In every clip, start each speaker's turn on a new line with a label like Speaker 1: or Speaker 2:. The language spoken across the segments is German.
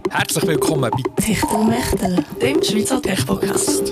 Speaker 1: Herzlich willkommen bei
Speaker 2: Techtelmechtel, dem Schweizer Tech-Podcast.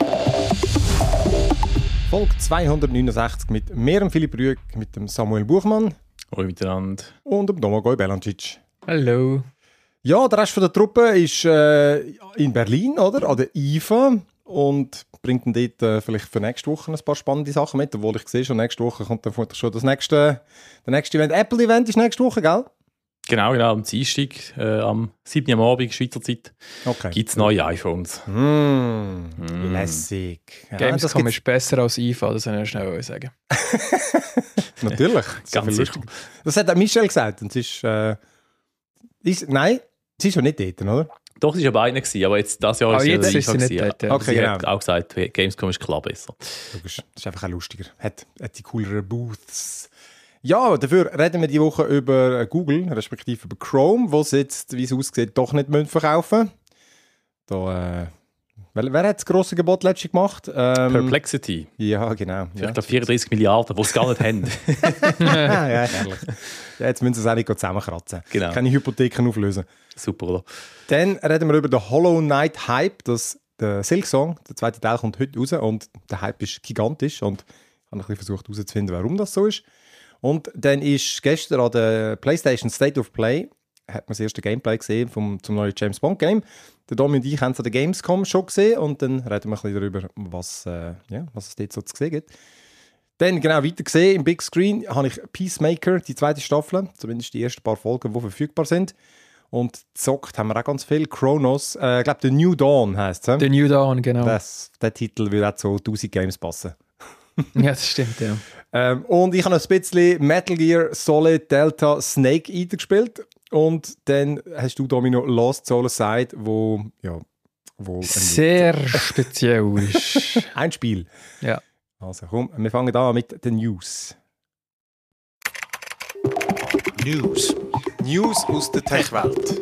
Speaker 3: Folge 269 mit mir, Philipp Rüegg, mit dem Samuel Buchmann.
Speaker 4: Hallo miteinander.
Speaker 3: Und dem Domagoj Belancic.
Speaker 1: Hallo.
Speaker 3: Ja, der Rest von der Truppe ist in Berlin, oder? An der IFA. Und bringt dann dort vielleicht für nächste Woche ein paar spannende Sachen mit. Obwohl ich sehe, schon nächste Woche kommt dann vermutlich schon der nächste Event. Apple-Event ist nächste Woche, gell?
Speaker 4: Genau, am Dienstag, am 7. Uhr am Abend, Schweizer Zeit, gibt es neue iPhones.
Speaker 3: Lässig. Ja,
Speaker 1: Gamescom ist besser als IFA, das soll ich schnell sagen.
Speaker 3: Natürlich.
Speaker 4: Ganz sicher.
Speaker 3: Das hat auch Michelle gesagt. Und nein, sie ist ja nicht dort, oder?
Speaker 4: Doch, sie war bei beiden, aber jetzt das Jahr
Speaker 1: jetzt
Speaker 4: ist
Speaker 1: sie
Speaker 4: nicht
Speaker 1: nicht dort.
Speaker 4: ja.
Speaker 3: Okay,
Speaker 4: Sie
Speaker 3: genau.
Speaker 4: hat auch gesagt, Gamescom ist klar besser.
Speaker 3: Logisch. Das ist einfach auch lustiger. Hat die cooleren Booths. Ja, dafür reden wir die Woche über Google, respektive über Chrome, wo sie jetzt, wie es aussieht, doch nicht verkaufen müssen. Wer hat das grosse Gebot letztens gemacht?
Speaker 4: Perplexity.
Speaker 3: Ja, genau.
Speaker 4: Ich glaube 34 Milliarden, die es gar nicht haben.
Speaker 3: Ja, herrlich. Ja, jetzt müssen sie es auch nicht zusammenkratzen.
Speaker 4: Genau.
Speaker 3: Keine Hypotheken auflösen.
Speaker 4: Super, oder?
Speaker 3: Dann reden wir über den Hollow Knight Hype. Der Silksong, der zweite Teil kommt heute raus und der Hype ist gigantisch und ich habe ein bisschen versucht herauszufinden, warum das so ist. Und dann ist gestern an der PlayStation State of Play, hat man das erste Gameplay gesehen zum neuen James Bond Game. Der Domi und ich haben es an der Gamescom schon gesehen und dann reden wir ein bisschen darüber, was es dort so zu sehen gibt. Dann genau weiter gesehen, im Big Screen habe ich Peacemaker, die zweite Staffel, zumindest die ersten paar Folgen, die verfügbar sind. Und gezockt haben wir auch ganz viel. Chronos, ich glaube, The New Dawn heisst es.
Speaker 1: The New Dawn, genau.
Speaker 3: Der Titel würde auch zu 1000 Games passen.
Speaker 1: Ja, das stimmt, ja.
Speaker 3: Und ich habe noch ein bisschen Metal Gear Solid Delta Snake Eater gespielt. Und dann hast du, Domino, Lost Soul Aside, wo
Speaker 1: Sehr speziell ist.
Speaker 3: ein Spiel.
Speaker 1: Ja.
Speaker 3: Also komm, wir fangen an mit den News.
Speaker 5: News aus der Tech-Welt.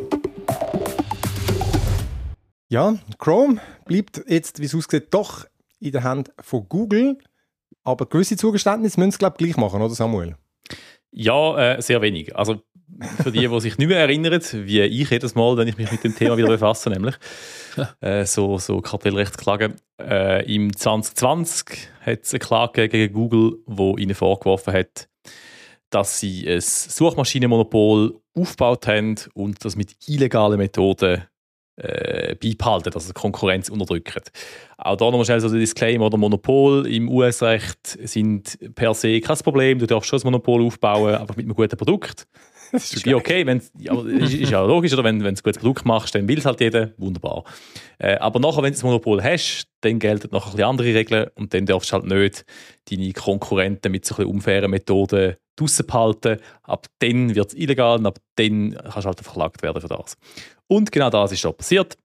Speaker 3: Ja, Chrome bleibt jetzt, wie es aussieht, doch in der Hand von Google. Aber gewisse Zugeständnisse müssen sie, glaube ich, gleich machen, oder Samuel?
Speaker 4: Ja, sehr wenig. Also für die sich nicht mehr erinnern, wie ich jedes Mal, wenn ich mich mit dem Thema wieder befasse, nämlich so Kartellrechtsklagen. Im 2020 hat es eine Klage gegen Google, die ihnen vorgeworfen hat, dass sie ein Suchmaschinenmonopol aufgebaut haben und das mit illegalen Methoden beibehalten, also Konkurrenz unterdrücken. Auch da nochmal schnell so der Disclaimer, oder Monopol im US-Recht sind per se kein Problem. Du darfst schon ein Monopol aufbauen, aber mit einem guten Produkt. Das ist okay, ist ja logisch, oder? Wenn du ein gutes Produkt machst, dann will es halt jeder, wunderbar. Aber nachher, wenn du das Monopol hast, dann gelten noch ein bisschen andere Regeln und dann darfst du halt nicht deine Konkurrenten mit so ein bisschen unfairen Methoden draussen behalten. Ab dann wird es illegal und ab dann kannst du halt verklagt werden für das. Und genau das ist schon passiert.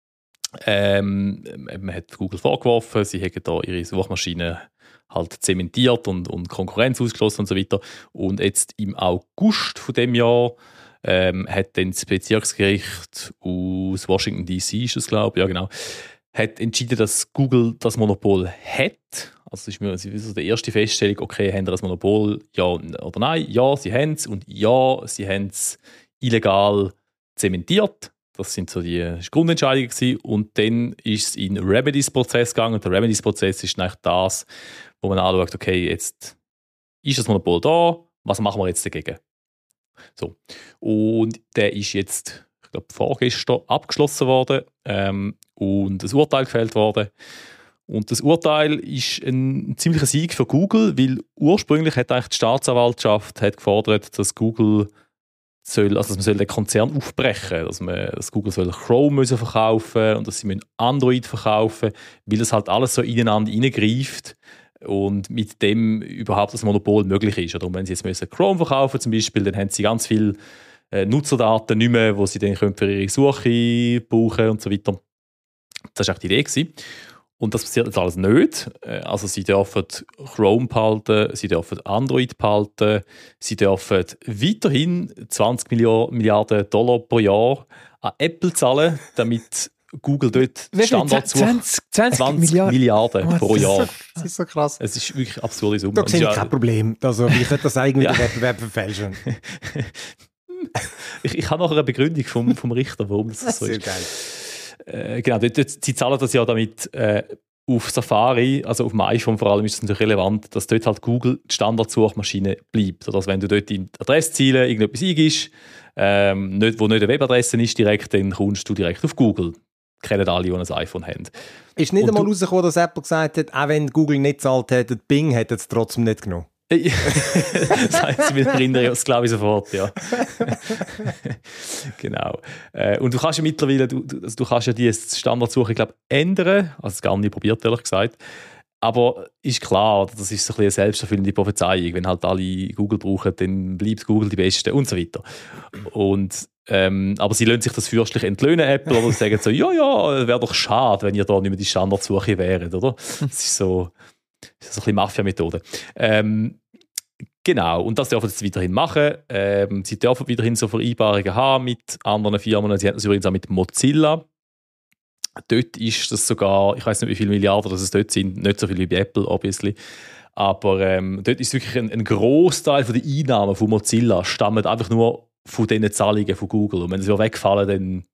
Speaker 4: Man hat Google vorgeworfen, sie hätten da ihre Suchmaschine halt zementiert und Konkurrenz ausgeschlossen und so weiter. Und jetzt im August von dem Jahr hat dann das Bezirksgericht aus Washington D.C. ist das, glaube ich, ja genau, hat entschieden, dass Google das Monopol hat. Also das ist so die erste Feststellung, okay, haben sie das Monopol, ja oder nein? Ja, sie haben es und ja, sie haben es illegal zementiert. Das sind so die Grundentscheidungen gewesen. Und dann ist es in einen Remedies-Prozess gegangen. Und der Remedies-Prozess ist eigentlich das, wo man anschaut, okay, jetzt ist das Monopol da, was machen wir jetzt dagegen? So. Und der ist jetzt, ich glaube, vorgestern abgeschlossen worden und ein Urteil gefällt worden. Und das Urteil ist ein ziemlicher Sieg für Google, weil ursprünglich hat eigentlich die Staatsanwaltschaft gefordert, dass Google dass man den Konzern aufbrechen soll, dass Google Chrome verkaufen und dass sie Android verkaufen, weil das halt alles so ineinander hineingreift und mit dem überhaupt das Monopol möglich ist. Oder wenn sie jetzt Chrome verkaufen zum Beispiel, dann haben sie ganz viele Nutzerdaten nicht mehr, die sie dann für ihre Suche brauchen und so weiter. Das war auch die Idee gewesen. Und das passiert jetzt alles nicht. Also sie dürfen Chrome behalten, sie dürfen Android behalten, sie dürfen weiterhin 20 Milliarden Dollar pro Jahr an Apple zahlen, damit Google dort Standard sucht.
Speaker 1: 20
Speaker 4: Milliarden pro Jahr.
Speaker 3: Das ist so krass.
Speaker 4: Es ist wirklich absurde Summe.
Speaker 3: Da sehe ich kein Problem. Also, ich hätte das eigentlich mit dem Wettbewerb verfälschen.
Speaker 4: Ich habe noch eine Begründung vom Richter, warum das so
Speaker 3: Sehr
Speaker 4: ist.
Speaker 3: geil.
Speaker 4: Genau, sie zahlen das ja damit auf Safari, also auf dem iPhone vor allem ist das natürlich relevant, dass dort halt Google die Standardsuchmaschine bleibt. Oder also wenn du dort in die Adressziele irgendetwas eingibst, wo nicht eine Webadresse ist direkt, dann kommst du direkt auf Google. Kennen alle, die ein iPhone haben.
Speaker 3: Ist nicht
Speaker 4: Und
Speaker 3: einmal rausgekommen, dass Apple gesagt hat, auch wenn Google nicht gezahlt hätte, Bing hätte es trotzdem nicht genommen.
Speaker 4: Das heisst, sie erinnern uns, glaube ich, sofort, ja. Genau. Und du kannst ja mittlerweile, du kannst ja die Standardsuche, glaube ich, ändern. Also, das gar nicht probiert, ehrlich gesagt. Aber ist klar, das ist so ein bisschen eine selbsterfüllende Prophezeiung. Wenn halt alle Google brauchen, dann bleibt Google die Beste und so weiter. Und, aber sie lassen sich das fürstlich entlöhnen, Apple, oder sie sagen so, ja, wäre doch schade, wenn ihr da nicht mehr die Standardsuche wäret, oder? Das ist so ein bisschen Mafia-Methode. Genau, und das dürfen sie weiterhin machen. Sie dürfen weiterhin so Vereinbarungen haben mit anderen Firmen. Sie haben das übrigens auch mit Mozilla. Dort ist das sogar, ich weiß nicht, wie viele Milliarden das dort sind, nicht so viel wie bei Apple, obviously. Aber dort ist wirklich ein Grossteil der Einnahmen von Mozilla stammt einfach nur von diesen Zahlungen von Google. Und wenn sie wegfallen, dann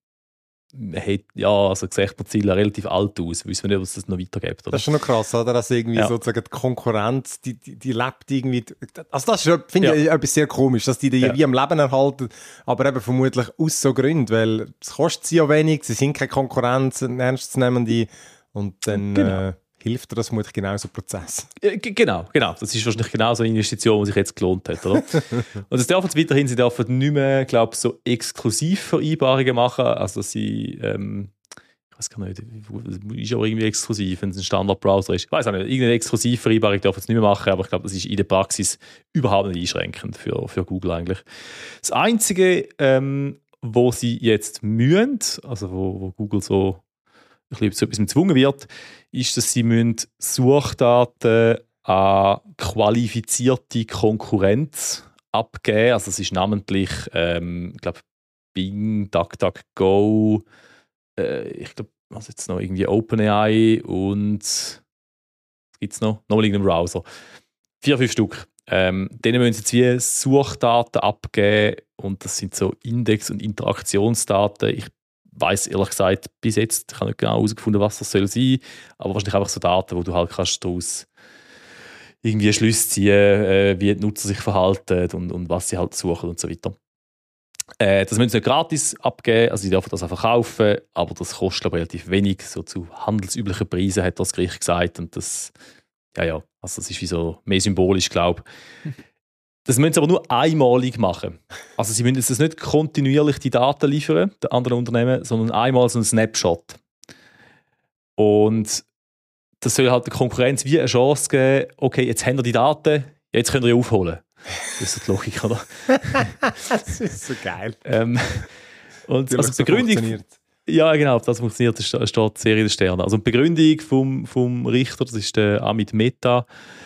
Speaker 4: sieht Mozilla relativ alt aus. Wissen wir nicht, ob es das noch weitergibt. Oder?
Speaker 3: Das ist schon noch krass, oder? Dass irgendwie sozusagen die Konkurrenz, die lebt irgendwie. Also das ist, finde ich, etwas sehr komisch, dass die wie am Leben erhalten, aber eben vermutlich aus so Gründen, weil es kostet sie ja wenig, sie sind keine Konkurrenz, eine ernstzunehmende, und dann hilft dir das vermutlich genauso ein Prozess.
Speaker 4: Genau. Das ist wahrscheinlich genau so eine Investition, die sich jetzt gelohnt hat. Oder? Und das dürfen sie weiterhin, sie dürfen nicht mehr, glaube ich, so Exklusivvereinbarungen machen. Also sie, ich weiß gar nicht, ist auch irgendwie exklusiv, wenn es ein Standardbrowser ist. Ich weiß auch nicht, irgendeine Exklusivvereinbarung dürfen sie nicht mehr machen, aber ich glaube, das ist in der Praxis überhaupt nicht einschränkend für Google eigentlich. Das Einzige, wo sie jetzt müssen, also wo Google so ein bisschen zu etwas gezwungen wird, ist, dass sie Suchdaten an qualifizierte Konkurrenz abgeben. Also es ist namentlich, ich glaube, Bing, DuckDuckGo, ich glaube, was jetzt noch irgendwie OpenAI und was gibt es noch? Nochmal irgendeinen Browser. 4-5 Stück. Denen müssen sie jetzt wie Suchdaten abgeben und das sind so Index- und Interaktionsdaten. Ich weiss ehrlich gesagt bis jetzt, ich habe nicht genau herausgefunden, was das soll sein, aber wahrscheinlich einfach so Daten, wo du halt kannst daraus irgendwie Schlüsse ziehen, wie die Nutzer sich verhalten und was sie halt suchen und so weiter. Das müssen sie nicht gratis abgeben, also sie dürfen das einfach kaufen, aber das kostet glaube ich, relativ wenig, so zu handelsüblichen Preisen hat das Gericht gesagt und das, also das ist wie so mehr symbolisch, glaube ich. Das müssen sie aber nur einmalig machen. Also sie müssen jetzt nicht kontinuierlich die Daten liefern, den anderen Unternehmen, sondern einmal so einen Snapshot. Und das soll halt der Konkurrenz wie eine Chance geben, okay, jetzt haben wir die Daten, jetzt könnt ihr aufholen. Das ist die Logik, oder?
Speaker 3: Das ist so geil.
Speaker 4: Und also die Begründung... Ja, genau, das funktioniert, das steht sehr in den Sternen. Also die Begründung vom Richter, das ist der Amit Mehta,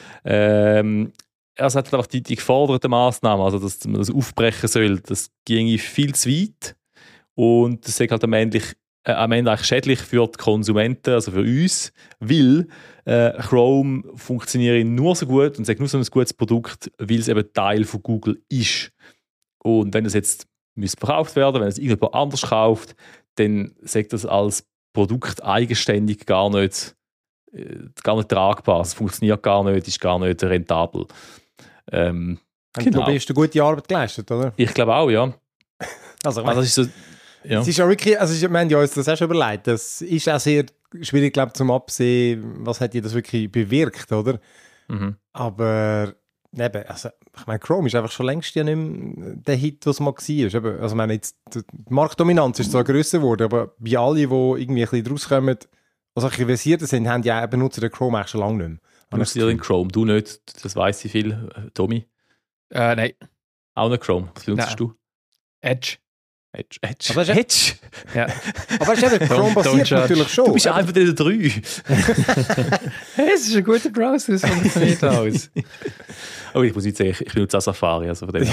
Speaker 4: er sagt einfach die geforderten Massnahmen, also dass man das aufbrechen soll, das ginge viel zu weit und das ist halt am Ende eigentlich schädlich für die Konsumenten, also für uns, weil Chrome funktioniert nur so gut und sagt nur so ein gutes Produkt, weil es eben Teil von Google ist. Und wenn es jetzt verkauft werden, wenn es irgendjemand anders kauft, dann sagt das als Produkt eigenständig gar nicht tragbar. Es funktioniert gar nicht, ist gar nicht rentabel.
Speaker 3: Genau. Du hast eine gute Arbeit geleistet, oder?
Speaker 4: Ich glaube auch, ja.
Speaker 3: Also
Speaker 4: das ist so, ja.
Speaker 3: Es ist auch wirklich, also wir haben ja uns das auch schon überlegt, das ist auch sehr schwierig, glaube ich, zum Absehen, was hat das wirklich bewirkt, oder?
Speaker 4: Mhm.
Speaker 3: Aber eben, also, ich meine, Chrome ist einfach schon längst ja nicht mehr der Hit, was mal war. Also ich meine, jetzt, die Marktdominanz ist zwar grösser geworden, aber bei allen, die irgendwie ein bisschen rauskommen, also ein versierter sind, haben ja benutzt den Chrome eigentlich schon lange nicht mehr.
Speaker 4: Benutzt ihr den Chrome? Du nicht, das weiss ich viel. Tommy?
Speaker 1: Nein.
Speaker 4: Auch nicht Chrome. Was benutzt du?
Speaker 1: Edge.
Speaker 3: Aber
Speaker 4: Edge?
Speaker 3: Ja. Aber ist eben Chrome basiert natürlich schon.
Speaker 4: Du bist einfach der 3.
Speaker 1: Hey, es ist ein guter Browser, das funktioniert alles.
Speaker 4: Oh, ich muss nicht sagen, ich benutze auch Safari. Also von dem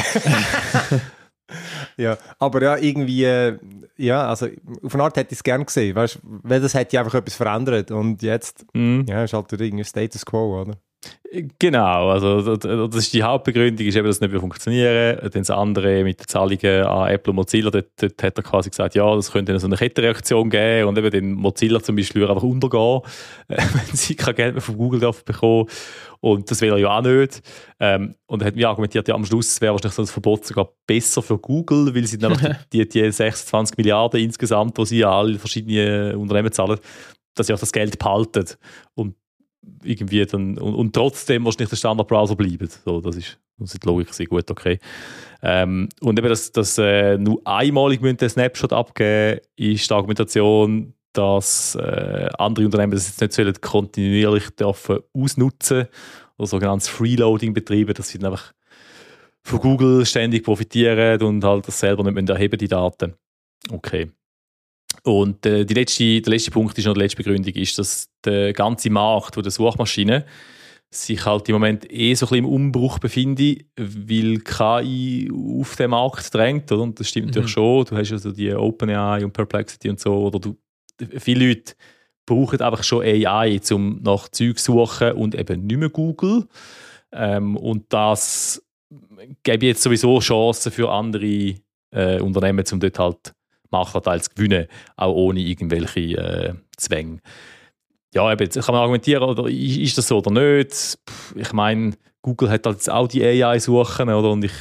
Speaker 3: ja, aber ja, irgendwie, also auf eine Art hätte ich es gerne gesehen, weißt, weil das hätte ja einfach etwas verändert und jetzt ist halt irgendwie Status Quo, oder?
Speaker 4: Genau, also das ist die Hauptbegründung, ist eben, dass es nicht mehr funktionieren. Dann das andere mit den Zahlungen an Apple und Mozilla, dort hat er quasi gesagt, ja, das könnte so eine Kettenreaktion geben und eben den Mozilla zum Beispiel einfach untergehen, wenn sie kein Geld mehr von Google bekommen. Und das will er ja auch nicht. Und er hat mir argumentiert, ja, am Schluss wäre wahrscheinlich so ein Verbot sogar besser für Google, weil sie nämlich die 26 Milliarden insgesamt, die sie an alle verschiedenen Unternehmen zahlen, dass sie auch das Geld behalten. Und irgendwie dann, und trotzdem wahrscheinlich der Standardbrowser bleiben. So, das ist die Logik sehr gut, okay. Und eben, dass nur einmalig den Snapshot abgeben, ist die Argumentation, dass andere Unternehmen das jetzt nicht sollen kontinuierlich dürfen ausnutzen oder sogenanntes Freeloading betreiben, dass sie dann einfach von Google ständig profitieren und halt das selber nicht mehr erheben, die Daten. Okay. Und der letzte Punkt ist noch die letzte Begründung, ist, dass der ganze Markt der Suchmaschinen sich halt im Moment so ein bisschen im Umbruch befindet, weil KI auf den Markt drängt, oder? Und das stimmt natürlich schon. Du hast also die OpenAI und Perplexity und so, oder viele Leute brauchen einfach schon AI, um nach Zeug zu suchen und eben nicht mehr Google. Und das gäbe jetzt sowieso Chancen für andere Unternehmen, um dort halt Marktanteil zu gewinnen, auch ohne irgendwelche Zwänge. Ja, eben, jetzt kann man argumentieren, oder ist das so oder nicht? Ich meine, Google hat halt jetzt auch die AI-Suchen, oder? Und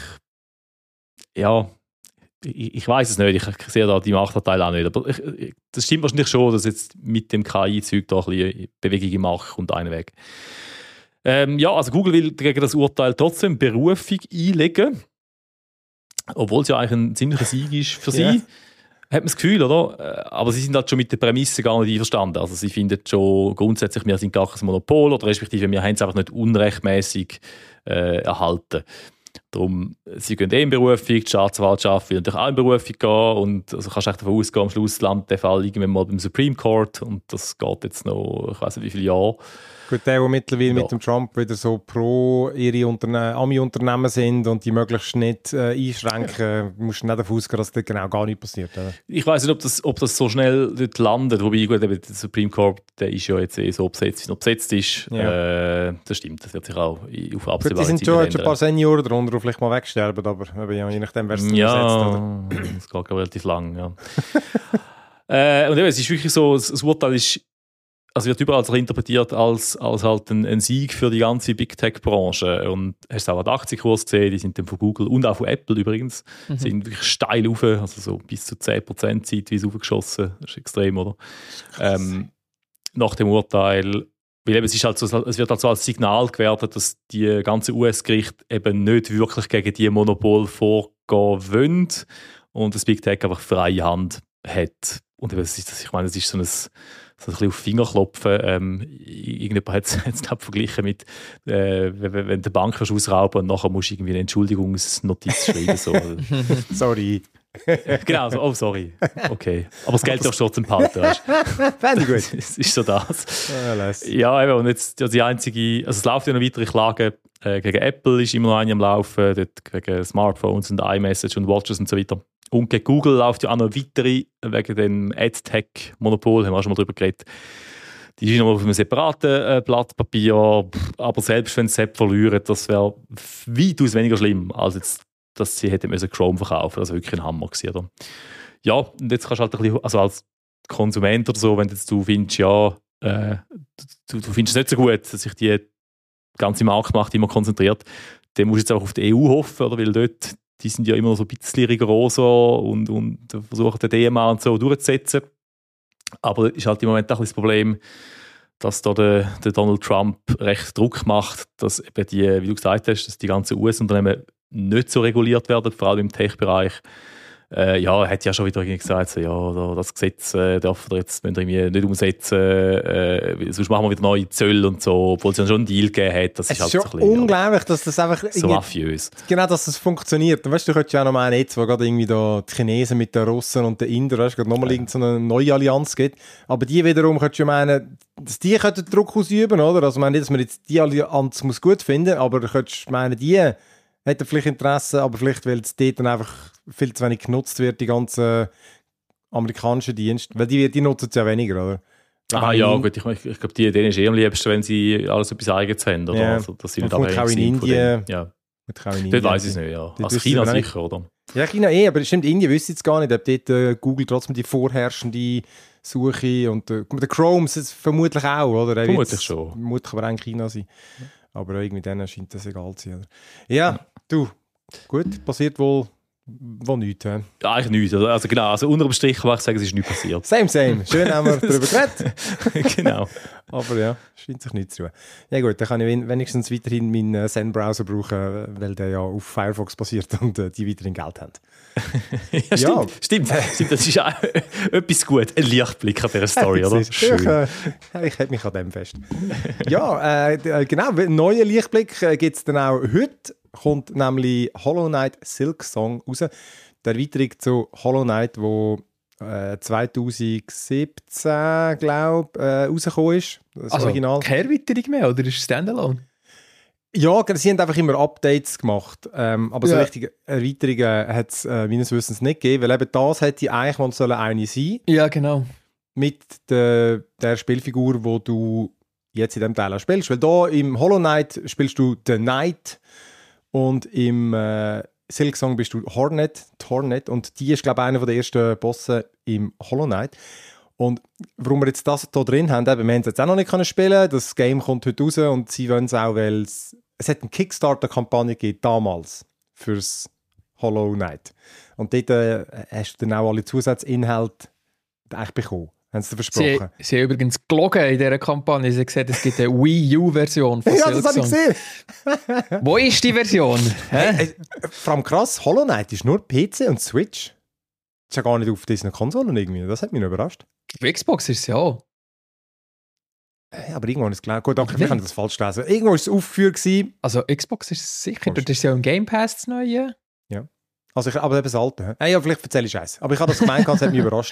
Speaker 4: ich weiß es nicht, ich sehe da die Marktanteile auch nicht. Aber das stimmt wahrscheinlich schon, dass jetzt mit dem KI-Zeug da ein bisschen Bewegung im Markt kommt, einen Weg. Also Google will gegen das Urteil trotzdem Berufung einlegen, obwohl es ja eigentlich ein ziemlicher Sieg ist für sie. Yeah. Hat man das Gefühl, oder? Aber sie sind halt schon mit der Prämisse gar nicht einverstanden. Also sie finden schon grundsätzlich, wir sind gar kein Monopol, oder respektive wir haben es einfach nicht unrechtmäßig erhalten. Darum, sie gehen in Berufung, die Staatsanwaltschaft will natürlich auch in Berufung gehen und also kannst du echt davon ausgehen, am Schluss landet der Fall irgendwann mal beim Supreme Court und das geht jetzt noch, ich weiß nicht wie viele Jahre.
Speaker 3: Gut, die mittlerweile mit dem Trump wieder so pro ihre Ami-Unternehmen sind und die möglichst nicht einschränken, musst du nicht davon ausgehen, dass das genau gar nicht passiert. Oder?
Speaker 4: Ich weiss nicht, ob das so schnell dort landet, wobei gut, der Supreme Court, der ist ja jetzt so besetzt, wie er besetzt ist. Ja. Das stimmt, das wird sich auch auf absehbare Zeit
Speaker 3: ändern. Die sind schon ein paar Senioren darunter, die vielleicht mal wegsterben, aber je nachdem, wer es besetzt.
Speaker 4: Ja, das geht relativ lang, ja. Und eben, es ist wirklich so, das Urteil ist, also wird überall interpretiert als halt ein Sieg für die ganze Big Tech-Branche. Und hast du auch an den Aktienkurs gesehen, die sind dann von Google und auch von Apple übrigens, sind wirklich steil rauf, also so bis zu 10% zeitweise raufgeschossen. Das ist extrem, oder? Nach dem Urteil, weil eben es wird halt so als Signal gewertet, dass die ganzen US-Gerichte eben nicht wirklich gegen die Monopol vorgehen wollen und das Big Tech einfach freie Hand hat. Und eben, ich meine, es ist so ein bisschen auf Fingerklopfen. Irgendjemand hat es verglichen mit, wenn du die Bank ausrauben und nachher musst du irgendwie eine Entschuldigungsnotiz schreiben. So.
Speaker 3: Sorry.
Speaker 4: Genau, so, oh sorry. Okay. Aber das Geld darfst du trotzdem behalten.
Speaker 3: Fände ich gut.
Speaker 4: Das ist so das. Ja, eben, und jetzt die einzige, also es läuft ja noch weitere Klagen gegen Apple, ist immer noch eine am Laufen, dort gegen Smartphones und iMessage und Watches und so weiter. Und gegen Google läuft ja auch noch weitere wegen dem AdTech-Monopol, haben wir auch schon mal darüber geredet. Die sind nochmal auf einem separaten Blatt Papier, aber selbst wenn sie verlieren, das wäre weitaus weniger schlimm, als jetzt, dass sie hätten Chrome verkaufen müssen. Das war wirklich ein Hammer gewesen, oder? Ja, und jetzt kannst du halt ein bisschen, also als Konsument oder so, wenn jetzt du findest, ja, du findest es nicht so gut, dass sich die ganze Marktmacht immer konzentriert, dann musst du jetzt auch auf die EU hoffen, oder? Weil dort die sind ja immer noch so ein bisschen rigoroser und versuchen den DMA und so durchzusetzen. Aber es ist halt im Moment auch das Problem, dass da der Donald Trump recht Druck macht, dass eben die, wie du gesagt hast, dass die ganzen US-Unternehmen nicht so reguliert werden, vor allem im Tech-Bereich. Er hat ja schon wieder gesagt, so, ja, das Gesetz dürfen wir jetzt nicht umsetzen, sonst machen wir wieder neue Zölle und so, obwohl es ja schon einen Deal gegeben hat. Das ist halt
Speaker 3: schon so ein bisschen, unglaublich, dass das einfach
Speaker 4: so mafiös.
Speaker 3: Genau, dass das funktioniert. Und weißt du, könntest ja auch noch mal jetzt, wo gerade irgendwie da die Chinesen mit den Russen und den Indern, weißt du, gerade nochmal so eine neue Allianz gibt. Aber die wiederum könntest du meinen, dass die könnten Druck ausüben, oder? Also ich meine nicht, dass man jetzt die Allianz muss gut finden, aber du könntest meinen, die hätten vielleicht Interesse, aber vielleicht, weil es dort dann einfach viel zu wenig genutzt wird, die ganzen amerikanischen Dienste. Weil die nutzen es ja weniger, oder?
Speaker 4: Ja, gut, ich glaube, denen ist am liebsten, wenn sie alles etwas Eigenes haben. Oder?
Speaker 3: Ja.
Speaker 4: Also, dass sie nicht
Speaker 3: Und
Speaker 4: abhängig
Speaker 3: auch in
Speaker 4: sind von
Speaker 3: Indien.
Speaker 4: dem. Ja,
Speaker 3: Dort
Speaker 4: dort weiss ich es nicht, ja.
Speaker 3: Dort
Speaker 4: Also China
Speaker 3: wissen wir
Speaker 4: sicher, oder?
Speaker 3: Ja, China aber stimmt, Indien wüsste jetzt gar nicht, ob dort Google trotzdem die vorherrschende Suche und der Chrome ist vermutlich auch, oder?
Speaker 4: Vermutlich schon.
Speaker 3: Vermutlich aber auch in China sein. Aber irgendwie denen scheint das egal zu sein. Oder? Ja, du, gut, passiert wohl nichts. He?
Speaker 4: Ja, eigentlich nichts. Also genau, also unter dem Strich kann ich sagen, es ist nichts passiert.
Speaker 3: Same. Schön haben wir darüber geredet.
Speaker 4: Genau.
Speaker 3: Aber ja, scheint sich nicht zu tun. Ja gut, dann kann ich wenigstens weiterhin meinen Zen-Browser brauchen, weil der ja auf Firefox basiert und die weiterhin Geld haben.
Speaker 4: Ja, stimmt. Das ist auch etwas gut. Ein Lichtblick an dieser Story, oder?
Speaker 3: Schön. Ich hätte mich an dem fest. Ja, genau. Einen neuen Lichtblick gibt es dann auch heute. Kommt nämlich Hollow Knight Silksong raus. Die Erweiterung zu Hollow Knight, die 2017, glaube ich, rausgekommen ist. Das
Speaker 1: Also
Speaker 3: Original.
Speaker 1: keine Erweiterung mehr, oder ist es Standalone?
Speaker 3: Ja, sie haben einfach immer Updates gemacht. Aber so
Speaker 1: Ja.
Speaker 3: richtige Erweiterungen hat es meines Wissens nicht gegeben, weil eben das hätte eigentlich mal sollen eine sein
Speaker 1: Ja, genau.
Speaker 3: mit der Spielfigur, die du jetzt in diesem Teil auch spielst. Weil da im Hollow Knight spielst du den Knight und im Silksong bist du Hornet und die ist, glaube ich, einer der ersten Bosse im Hollow Knight. Und warum wir jetzt das hier drin haben, eben, wir haben es jetzt auch noch nicht spielen können. Das Game kommt heute raus und sie wollen es auch, weil es hat eine Kickstarter-Kampagne gegeben, damals, fürs Hollow Knight. Und dort hast du dann auch alle Zusatzinhalte eigentlich bekommen. Haben sie dir versprochen.
Speaker 1: Sie haben übrigens gelogen in dieser Kampagne. Sie haben gesagt, es gibt eine Wii U-Version von
Speaker 3: Ja, das habe ich
Speaker 1: Silksong.
Speaker 3: gesehen.
Speaker 1: Wo ist die Version? Hä?
Speaker 3: Vor allem krass, Hollow Knight ist nur PC und Switch. Das ist ja gar nicht auf diesen Konsolen irgendwie. Das hat mich noch überrascht.
Speaker 1: Auf Xbox ist es ja auch.
Speaker 3: Aber irgendwo ist es klar. Gut, okay,
Speaker 1: Nicht?
Speaker 3: wir haben das falsch gelesen. Irgendwo war es aufgeführt gewesen.
Speaker 1: Also Xbox ist es sicher. Dort ist ja im Game Pass das Neue.
Speaker 3: Also aber eben das Alte. Ja, vielleicht erzähle ich Scheiße. Aber ich habe das gemeint, das hat mich überrascht.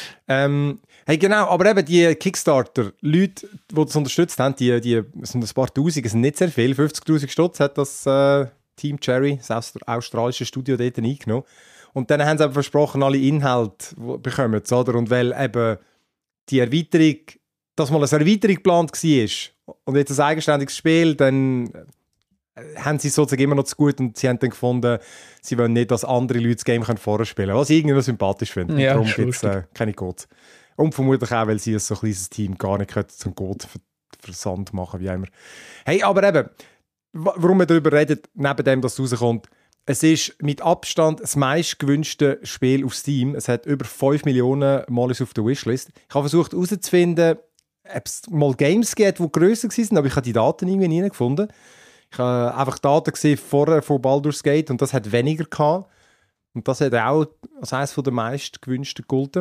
Speaker 3: Hey, genau, aber eben die Kickstarter-Leute, die das unterstützt haben, die sind ein paar Tausend, es sind nicht sehr viel. 50'000 Stutz hat das Team Cherry, das australische Studio, dort eingenommen. Und dann haben sie aber versprochen, alle Inhalte bekommen sie, oder? Und weil eben die Erweiterung, dass mal eine Erweiterung geplant war und jetzt ein eigenständiges Spiel, dann haben sie sozusagen immer noch zu gut und sie haben dann gefunden, sie wollen nicht, dass andere Leute das Game vorspielen können, was ich irgendwie noch sympathisch finde.
Speaker 1: Ja,
Speaker 3: Darum
Speaker 1: schon
Speaker 3: gibt es keine Codes. Und vermutlich auch, weil sie ein so kleines Team gar nicht zum Code Versand machen, wie immer. Hey, aber eben, warum wir darüber reden, neben dem, dass es rauskommt, es ist mit Abstand das meistgewünschte Spiel auf Steam. Es hat über 5 Millionen Mal auf der Wishlist. Ich habe versucht herauszufinden, ob es mal Games gibt, die grösser waren, aber ich habe die Daten irgendwie nie gefunden. Ich habe einfach Daten gesehen vorher von Baldur's Gate und das hat weniger gehabt. Und das hat auch als eines der meistgewünschten gegolten.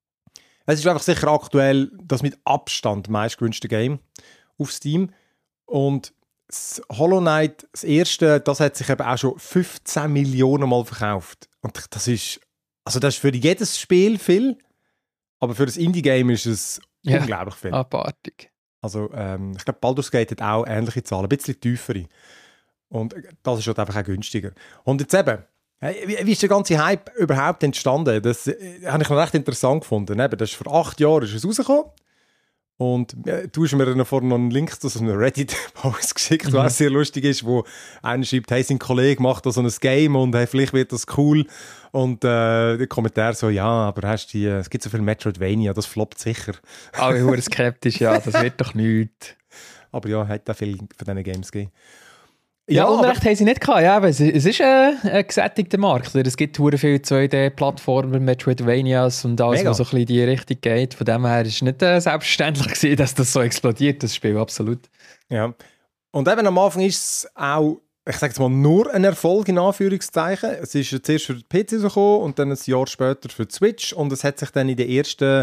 Speaker 3: Es ist einfach sicher aktuell das mit Abstand meistgewünschte Game auf Steam. Und das Hollow Knight, das erste, das hat sich eben auch schon 15 Millionen Mal verkauft. Und das ist für jedes Spiel viel, aber für das Indie-Game ist es unglaublich viel.
Speaker 1: Abartig.
Speaker 3: Also ich glaube, Baldur's Gate hat auch ähnliche Zahlen, ein bisschen tiefere. Und das ist halt einfach auch günstiger. Und jetzt eben, wie ist der ganze Hype überhaupt entstanden? Das habe ich noch recht interessant gefunden. Eben, das ist vor 8 Jahren ist es rausgekommen. Und du hast mir dann vorhin noch einen Link zu so einem Reddit-Post geschickt, der auch sehr lustig ist, wo einer schreibt, hey, sein Kollege macht da so ein Game und hey, vielleicht wird das cool. Und der Kommentar so, ja, aber es gibt so viel Metroidvania, das floppt sicher.
Speaker 1: Alle waren skeptisch, ja, das wird doch nichts.
Speaker 3: Aber ja, hat auch viel von diesen Games gegeben.
Speaker 1: Ja, Unrecht haben sie nicht gehabt. Ja, aber es ist ein gesättigter Markt. Es gibt sehr viele 2D-Plattformen, Metroidvanias und alles,
Speaker 3: Mega.
Speaker 1: was so ein bisschen in die Richtung geht. Von dem her war es nicht selbstverständlich gewesen, dass das so explodiert, das Spiel, absolut.
Speaker 3: Ja. Und eben am Anfang ist es auch, ich sage jetzt mal, nur ein Erfolg in Anführungszeichen. Es ist zuerst für den PC gekommen und dann ein Jahr später für die Switch und es hat sich dann in den ersten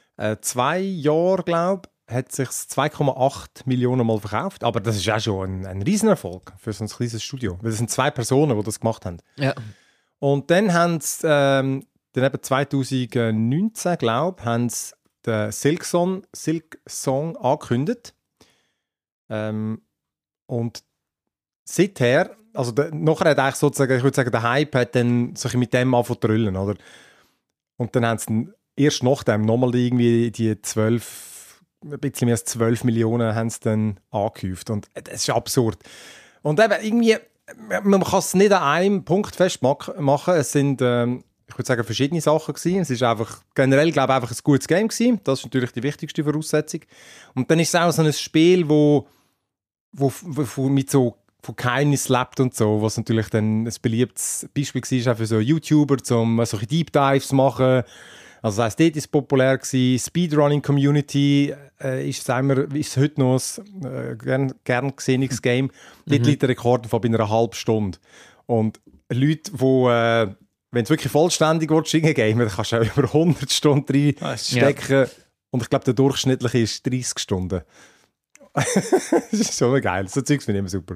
Speaker 3: 2 Jahren, glaube ich, hat sich 2,8 Millionen Mal verkauft. Aber das ist auch schon ein Riesenerfolg für so ein kleines Studio. Weil es sind 2 Personen, die das gemacht haben.
Speaker 1: Ja.
Speaker 3: Und dann haben sie, dann eben 2019, glaube ich, haben sie den Silksong angekündigt. Und seither, also nachher hat eigentlich sozusagen, ich würde sagen, der Hype hat dann so mit dem angefangen zu trüllen, oder? Und dann haben sie erst nach dem nochmal irgendwie die 12 ein bisschen mehr als 12 Millionen haben sie dann angehäuft. Und das ist absurd. Und eben irgendwie, man kann es nicht an einem Punkt festmachen. Es sind, ich würde sagen, verschiedene Sachen gewesen. Es ist einfach generell, glaube ich, einfach ein gutes Game gewesen. Das ist natürlich die wichtigste Voraussetzung. Und dann ist es auch so ein Spiel, wo mit so von Geheimnis lebt und so, was natürlich dann ein beliebtes Beispiel war auch für so YouTuber, um solche Deep Dives zu machen. Also das heisst, dort war es populär gewesen. Speedrunning-Community ist heute noch ein gern gesehenes Game. Dort liegt der Rekord von bei einer halben Stunde. Und Leute, die, wenn du wirklich vollständig game dann kannst du auch über 100 Stunden reinstecken. Ja. Und ich glaube, der durchschnittliche ist 30 Stunden. Das ist so geil. So Zeugs finde ich immer super.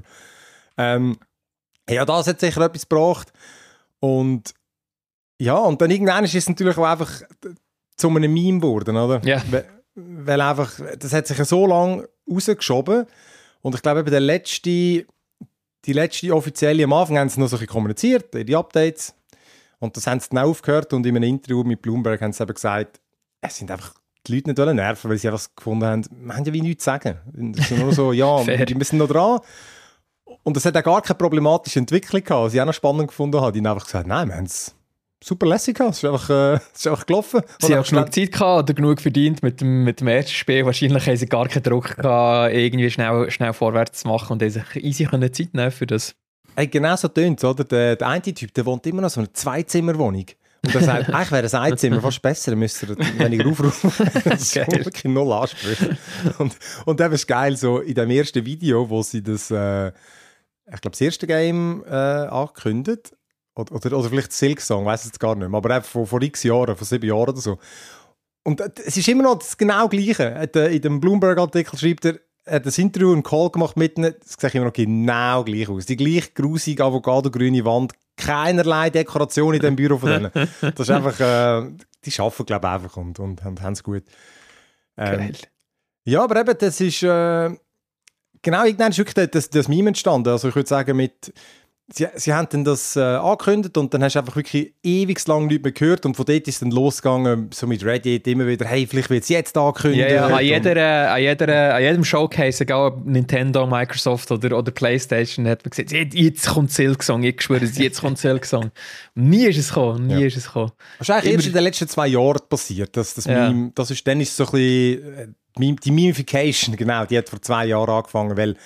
Speaker 3: Ja, das hat sicher etwas gebracht. Und ja, und dann irgendwann ist es natürlich auch einfach zu einem Meme geworden, oder?
Speaker 1: Ja.
Speaker 3: Weil einfach, das hat sich ja so lange rausgeschoben. Und ich glaube, die letzte offizielle, am Anfang haben sie noch so ein bisschen kommuniziert, die Updates. Und das haben sie dann aufgehört. Und in einem Interview mit Bloomberg haben sie eben gesagt, es sind einfach die Leute nicht nerven, weil sie einfach gefunden haben, wir haben ja wie nichts zu sagen. Es ist nur so, ja, wir sind noch dran. Und das hat auch gar keine problematische Entwicklung gehabt, was ich auch noch spannend gefunden habe. Die haben einfach gesagt, nein, wir haben es super lässig gehabt, es ist einfach gelaufen.
Speaker 1: Sie haben genug Zeit gehabt oder genug verdient mit dem ersten Spiel. Wahrscheinlich haben sie gar keinen Druck gehabt, irgendwie schnell vorwärts zu machen und haben sich easy Zeit nehmen für das.
Speaker 3: Hey, genau so tönt es, oder? Der eine Typ, der wohnt immer noch so in einer Zweizimmerwohnung. Und er sagt, eigentlich wäre ein Einzimmer fast besser, dann müsst ihr weniger aufrufen. Das ist wirklich null Ansprüche. Und das ist geil, so in dem ersten Video, wo sie das, ich glaube, das erste Game angekündigt, oder vielleicht Silksong, ich weiss es gar nicht mehr, aber einfach vor x Jahren, vor 7 Jahren oder so. Und es ist immer noch das genau Gleiche. In dem Bloomberg-Artikel schreibt er hat ein Interview, einen Call gemacht mit ihnen, das sieht immer noch genau gleich aus. Die gleich grusige Avocado-grüne Wand, keinerlei Dekoration in dem Büro von denen. Das ist einfach, die arbeiten, glaube ich, einfach und haben es gut.
Speaker 1: Geil.
Speaker 3: Ja, aber eben, das ist, genau, irgendwann ist wirklich das Meme entstanden. Also ich würde sagen, sie haben dann das angekündigt und dann hast du einfach wirklich ewig lang nichts mehr gehört und von dort ist es dann losgegangen, so mit Reddit immer wieder, hey, vielleicht wird es jetzt angekündigt.
Speaker 1: Ja, an jedem Showcase, egal ob Nintendo, Microsoft oder PlayStation, hat man gesagt, jetzt kommt Silksong, ich schwöre, jetzt kommt Silksong. Nie ist es gekommen,
Speaker 3: Wahrscheinlich erst in den letzten 2 Jahren passiert, dass das Meme, dann ist so ein bisschen, die Memification, genau, die hat vor 2 Jahren angefangen, weil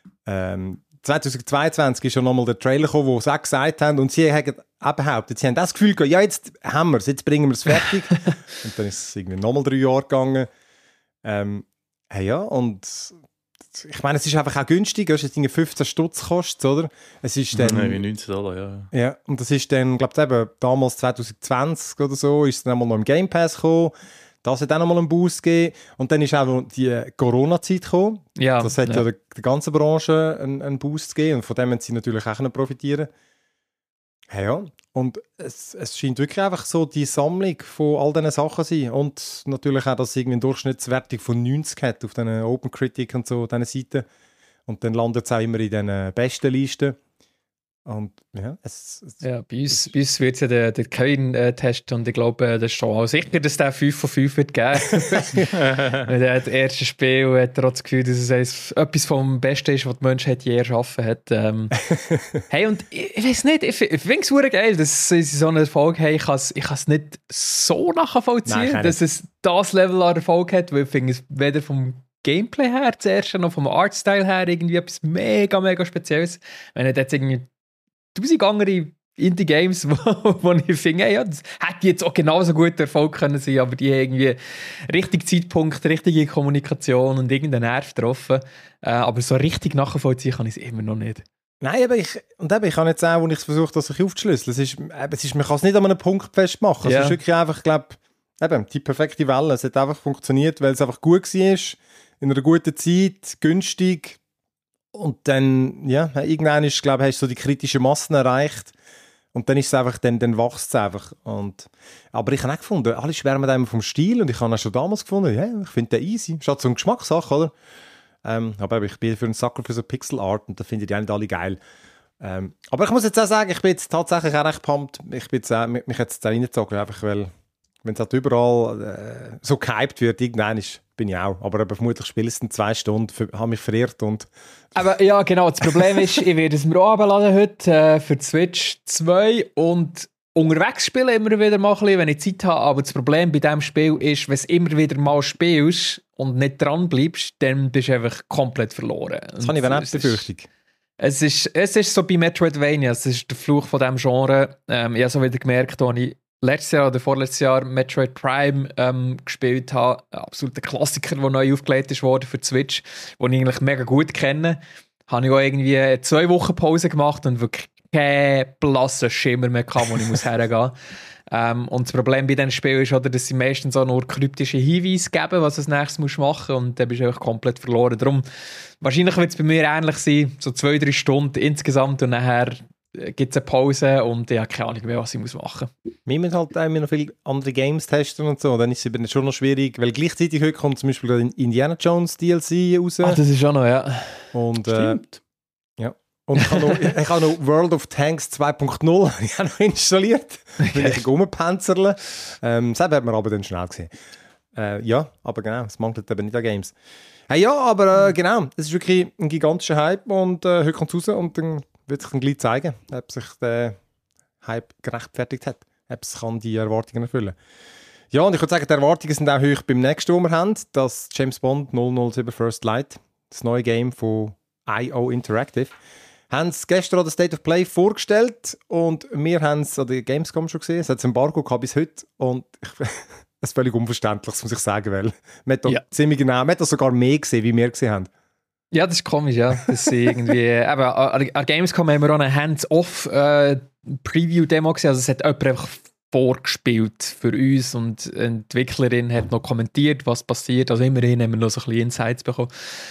Speaker 3: 2022 ist ja nochmal der Trailer gekommen, wo sie auch gesagt haben, und sie haben auch behauptet, sie haben das Gefühl gehabt, ja, jetzt haben wir es, jetzt bringen wir es fertig. Und dann ist es irgendwie nochmal 3 Jahre gegangen. Ja, und ich meine, es ist einfach auch günstig, es ist 15 Stutz kostet, oder? Es ist dann...
Speaker 4: Nein, wie $19, ja.
Speaker 3: Ja, und das ist dann, glaube ich, eben damals 2020 oder so, ist es dann einmal noch im Game Pass gekommen. Das hat auch nochmal einen Boost gegeben. Und dann ist auch die Corona-Zeit gekommen. Ja, das hat ja der ganzen Branche einen Boost gegeben. Und von dem haben sie natürlich auch profitieren. Ja, und es scheint wirklich einfach so die Sammlung von all diesen Sachen zu sein. Und natürlich auch, dass es irgendwie eine Durchschnittswertung von 90 hat auf diesen OpenCritic und so, diesen Seiten. Und dann landet es auch immer in den besten Listen. Und ja,
Speaker 1: bei uns wird es ja der Kevin testen und ich glaube, das ist schon auch sicher, dass der 5 von 5 wird geben. Weil er das erste Spiel hat er auch das Gefühl, dass es etwas vom Besten ist, was die Menschheit je erschaffen hat. Hey, und ich weiß nicht, ich finde es super geil, dass sie so einen Erfolg haben. Ich kann es nicht so nachvollziehen, dass es das Level an Erfolg hat, weil ich finde es weder vom Gameplay her zuerst noch vom Artstyle her irgendwie etwas mega, mega Spezielles. Wenn er jetzt irgendwie 1000 andere Indie-Games, wo ich finde, ja, das hätte jetzt auch genauso gut Erfolg können sein, aber die haben irgendwie richtigen Zeitpunkt, richtige Kommunikation und irgendeinen Nerv getroffen. Aber so richtig nachvollziehen kann ich es immer noch nicht.
Speaker 3: Nein, aber ich kann jetzt auch, als ich versuche, das aufzuschlüsseln, man kann es nicht an einem Punkt festmachen. Es ist wirklich einfach, ich glaube, die perfekte Welle. Es hat einfach funktioniert, weil es einfach gut war, in einer guten Zeit, günstig. Und dann, ja, irgendwann ist, glaube ich, hast du so die kritischen Massen erreicht. Und dann ist es einfach, dann wächst es einfach. Aber ich habe auch gefunden, alle schwärmen einem vom Stil. Und ich habe auch schon damals gefunden, ja, ich finde den easy. Ist halt so eine Geschmackssache, oder? Aber ich bin für einen Sucker für so Pixel Art und da finde ich die nicht alle geil. Aber ich muss jetzt auch sagen, ich bin jetzt tatsächlich auch recht pumped. Mich hat es jetzt auch reingezogen, einfach weil wenn es halt überall so gehypt wird, irgendwann bin ich auch. Aber vermutlich spiele ich es in 2 Stunden, habe mich verirrt und...
Speaker 1: Aber ja, genau, das Problem ist, ich werde es mir auch runterladen heute für die Switch 2 und unterwegs spielen immer wieder mal ein bisschen, wenn ich Zeit habe. Aber das Problem bei diesem Spiel ist, wenn du immer wieder mal spielst und nicht dran bleibst, dann bist du einfach komplett verloren.
Speaker 3: Das habe ich aber nicht Befürchtung.
Speaker 1: Es ist so bei Metroidvania, es ist der Fluch von diesem Genre. Ich habe so wieder gemerkt, als ich letztes Jahr oder vorletztes Jahr Metroid Prime gespielt habe. Ein absoluter Klassiker, der neu aufgelegt wurde für die Switch, den ich eigentlich mega gut kenne. Habe ich auch irgendwie 2 Wochen Pause gemacht und wirklich keinen blassen Schimmer mehr gehabt, wo ich hergehen muss. Und das Problem bei diesen Spielen ist, oder, dass sie meistens auch nur kryptische Hinweise geben, was du als nächstes machen musst, und dann bist du einfach komplett verloren. Darum, wahrscheinlich wird es bei mir ähnlich sein, so 2-3 Stunden insgesamt und nachher gibt es eine Pause und ich habe keine Ahnung mehr, was ich machen muss.
Speaker 3: Wir müssen halt immer noch viele andere Games testen und so, dann ist es eben schon noch schwierig, weil gleichzeitig heute kommt zum Beispiel der Indiana Jones DLC raus.
Speaker 1: Ah, das ist schon noch, ja.
Speaker 3: Und,
Speaker 4: Stimmt.
Speaker 3: ja. Und ich habe noch World of Tanks 2.0 ich habe noch installiert, weil ich rumpanzerle. Das hat man aber dann schnell gesehen. Ja, aber genau, es mangelt eben nicht an Games. Hey, ja, aber genau, es ist wirklich ein gigantischer Hype und heute kommt es raus und dann wird sich dann gleich zeigen, ob sich der Hype gerechtfertigt hat, ob es kann die Erwartungen erfüllen. Ja, und ich würde sagen, die Erwartungen sind auch hoch beim nächsten, was wir haben, das James Bond 007 First Light, das neue Game von IO Interactive. Haben es gestern an der State of Play vorgestellt und wir haben es an der Gamescom schon gesehen. Es hat ein Embargo gehabt bis heute und es ist völlig unverständlich, muss ich sagen, weil man hat ziemlich genau, man hat das sogar mehr gesehen, wie wir gesehen haben.
Speaker 1: Ja, das ist komisch, ja. Das ist irgendwie, eben, an Gamescom haben wir auch eine Hands-off Preview-Demo gesehen. Also es hat jemand einfach vorgespielt für uns und die Entwicklerin hat noch kommentiert, was passiert. Also immerhin haben wir noch so ein bisschen Insights bekommen.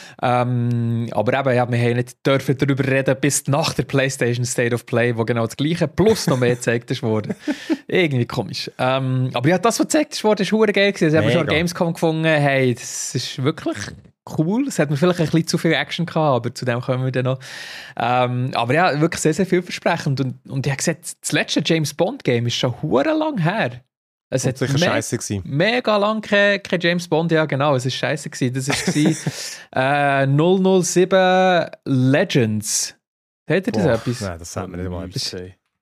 Speaker 1: Aber eben, ja, wir haben nicht dürfen darüber reden bis nach der PlayStation State of Play, wo genau das Gleiche plus noch mehr gezeigt wurde. Irgendwie komisch. Aber ja, das, was gezeigt wurde, ist verdammt geil gewesen. Also haben wir schon an Gamescom gefunden, hey, das ist wirklich cool. Es hat mir vielleicht ein bisschen zu viel Action gehabt, aber zu dem kommen wir dann noch. Aber ja, wirklich sehr, sehr vielversprechend. Und ich habe gesagt, das letzte James Bond Game ist schon verdammt lang her. Es hat
Speaker 3: sicher scheiße gewesen.
Speaker 1: Mega lang kein James Bond, ja genau, es ist scheiße gewesen. Das war 007 Legends. Hat ihr das etwas?
Speaker 3: Nein, das sagt mir nicht mal etwas.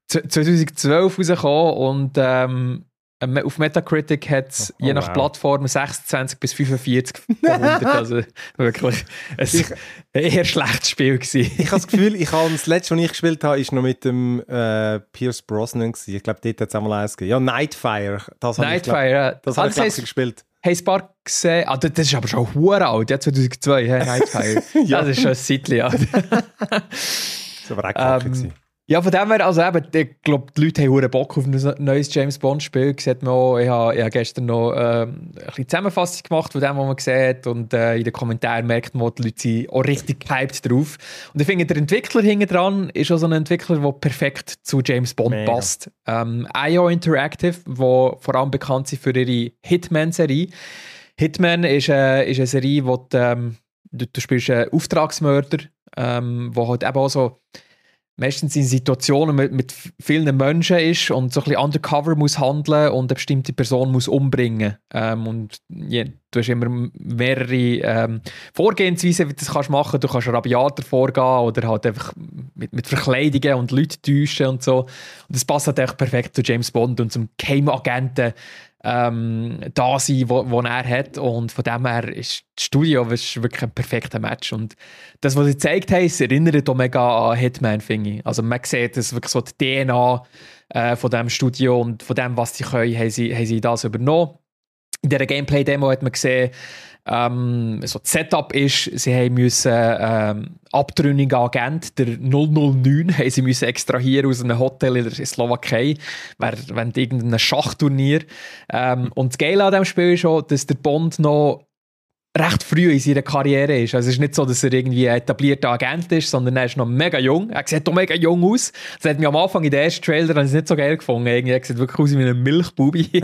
Speaker 1: 2012 rausgekommen und auf Metacritic hat es je nach Plattform 26 bis 45 von 100. Also wirklich ein eher schlechtes Spiel gewesen.
Speaker 3: Ich habe das Gefühl, das letzte, was ich gespielt habe, ist noch mit dem Pierce Brosnan gewesen. Ich glaube, dort hat es einmal eins gegeben. Ja, Nightfire. Das habe ich gespielt.
Speaker 1: Hey, Spark gesehen? Ah, das ist aber schon verdammt alt. Ja, 2002, hey, Nightfire.
Speaker 3: Ja.
Speaker 1: Das ist schon ein Zeitchen alt.
Speaker 3: Das war auch kacke.
Speaker 1: Ja, von dem her, also eben, ich glaube, die Leute haben verdammt Bock auf ein neues James-Bond-Spiel. Ich habe gestern noch ein bisschen Zusammenfassung gemacht von dem, was man sieht. Und in den Kommentaren merkt man, die Leute sind auch richtig gehypt drauf. Und ich finde, der Entwickler hinten dran ist auch so ein Entwickler, der perfekt zu James Bond passt. IO Interactive, wo vor allem bekannt sind für ihre Hitman-Serie. Hitman ist eine Serie, wo du spielst einen Auftragsmörder, wo halt eben auch so meistens in Situationen mit vielen Menschen ist und so ein bisschen undercover muss handeln und eine bestimmte Person muss umbringen. Und du hast immer mehrere Vorgehensweisen, wie du das kannst machen. Du kannst rabiater vorgehen oder halt einfach mit Verkleidungen und Leute täuschen und so. Und das passt halt echt perfekt zu James Bond und zum Geheimagenten da sein, wo er hat. Und von dem her ist das Studio ist wirklich ein perfekter Match. Und das, was sie gezeigt haben, erinnert auch mega an Hitman, finde ich. Also man sieht, dass wirklich so die DNA von diesem Studio und von dem, was sie können, haben sie das übernommen. In dieser Gameplay-Demo hat man gesehen, so das Setup ist, sie müssen abtrünnigen Agent, der 009, haben sie müssen extrahieren aus einem Hotel in der Slowakei, während irgendeinem Schachturnier. Und das Geile an diesem Spiel ist auch, dass der Bond noch recht früh in seiner Karriere ist. Also es ist nicht so, dass er irgendwie ein etablierter Agent ist, sondern er ist noch mega jung. Er sieht doch mega jung aus. Das hat mich am Anfang in den ersten Trailer nicht so geil gefunden. Er sieht wirklich aus wie ein Milchbubi.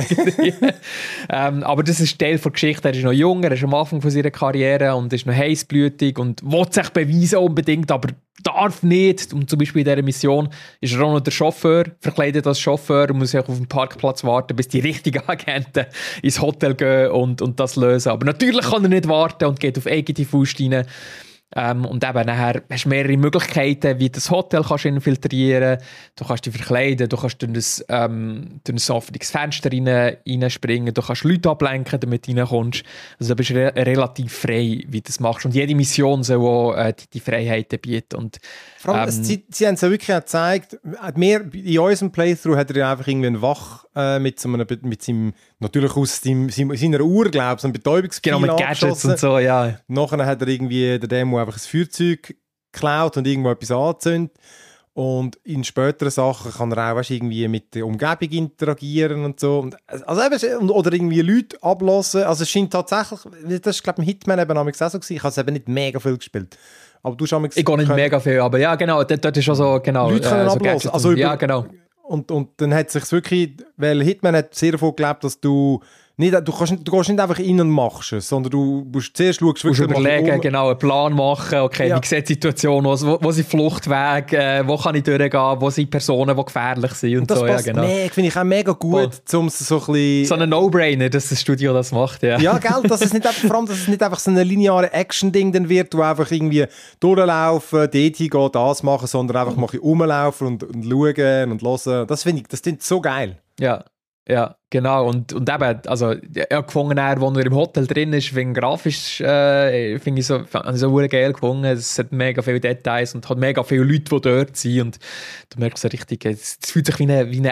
Speaker 1: Aber das ist Teil der Geschichte. Er ist noch jung, er ist am Anfang von seiner Karriere und ist noch heißblütig und will sich beweisen unbedingt, aber darf nicht. Und zum Beispiel in dieser Mission ist er auch noch der Chauffeur, verkleidet als Chauffeur und muss auf dem Parkplatz warten, bis die richtigen Agenten ins Hotel gehen und das lösen. Aber natürlich kann er nicht warten und geht auf eigene Faust rein. Und eben nachher hast du mehrere Möglichkeiten, wie du das Hotel kannst infiltrieren. Du kannst dich verkleiden, du kannst durch ein offenes Fenster reinspringen, du kannst Leute ablenken, damit du reinkommst. Also du bist relativ frei, wie du das machst. Und jede Mission soll auch die Freiheiten bieten. Und,
Speaker 3: vor allem, sie haben es ja wirklich auch gezeigt, in unserem Playthrough hat er ja einfach irgendwie einen Wach mit seinem, natürlich aus seiner Uhr, glaube ich, so ein Betäubungspfeil
Speaker 1: genau, mit Gadgets und so, ja.
Speaker 3: Nachher hat er irgendwie der Demo einfach ein Feuerzeug geklaut und irgendwo etwas angezündet. Und in späteren Sachen kann er auch irgendwie mit der Umgebung interagieren und so. Also eben, oder irgendwie Leute ablassen. Also es scheint tatsächlich, das ist glaube ich im Hitman eben auch so gewesen. Ich habe es eben nicht mega viel gespielt. Aber du hast
Speaker 1: ich gehe nicht mega viel, aber ja genau, dort ist auch so, genau.
Speaker 3: Leute können
Speaker 1: so
Speaker 3: ablassen. Also
Speaker 1: ja, genau.
Speaker 3: Und dann hat es sich wirklich, weil Hitman hat sehr davon gelebt, dass du gehst nicht einfach rein und machst es, sondern du musst zuerst schauen,
Speaker 1: überlegen, genau, einen Plan machen, okay,
Speaker 3: ja.
Speaker 1: Wie sieht die Situation aus, wo sind Fluchtwege, wo kann ich durchgehen, wo sind Personen, die gefährlich sind und
Speaker 3: das
Speaker 1: so.
Speaker 3: passt,
Speaker 1: Ja, genau.
Speaker 3: Finde ich auch mega gut, um so ein bisschen...
Speaker 1: So ein No-Brainer, dass das Studio das macht, ja.
Speaker 3: Ja, gell, dass es nicht einfach, vor allem, dass es nicht einfach so ein lineare Action-Ding dann wird, wo einfach irgendwie durchlaufen, dort hingehen, das machen, sondern einfach mal rumlaufen und schauen und hören. Das finde ich, das klingt so geil.
Speaker 1: Ja, genau. Und eben, also, er hat gefunden, wo er im Hotel drin ist, wegen grafisch, finde ich so geil gefunden. Es hat mega viele Details und hat mega viele Leute, die dort sind. Und du merkst so richtig, es fühlt sich wie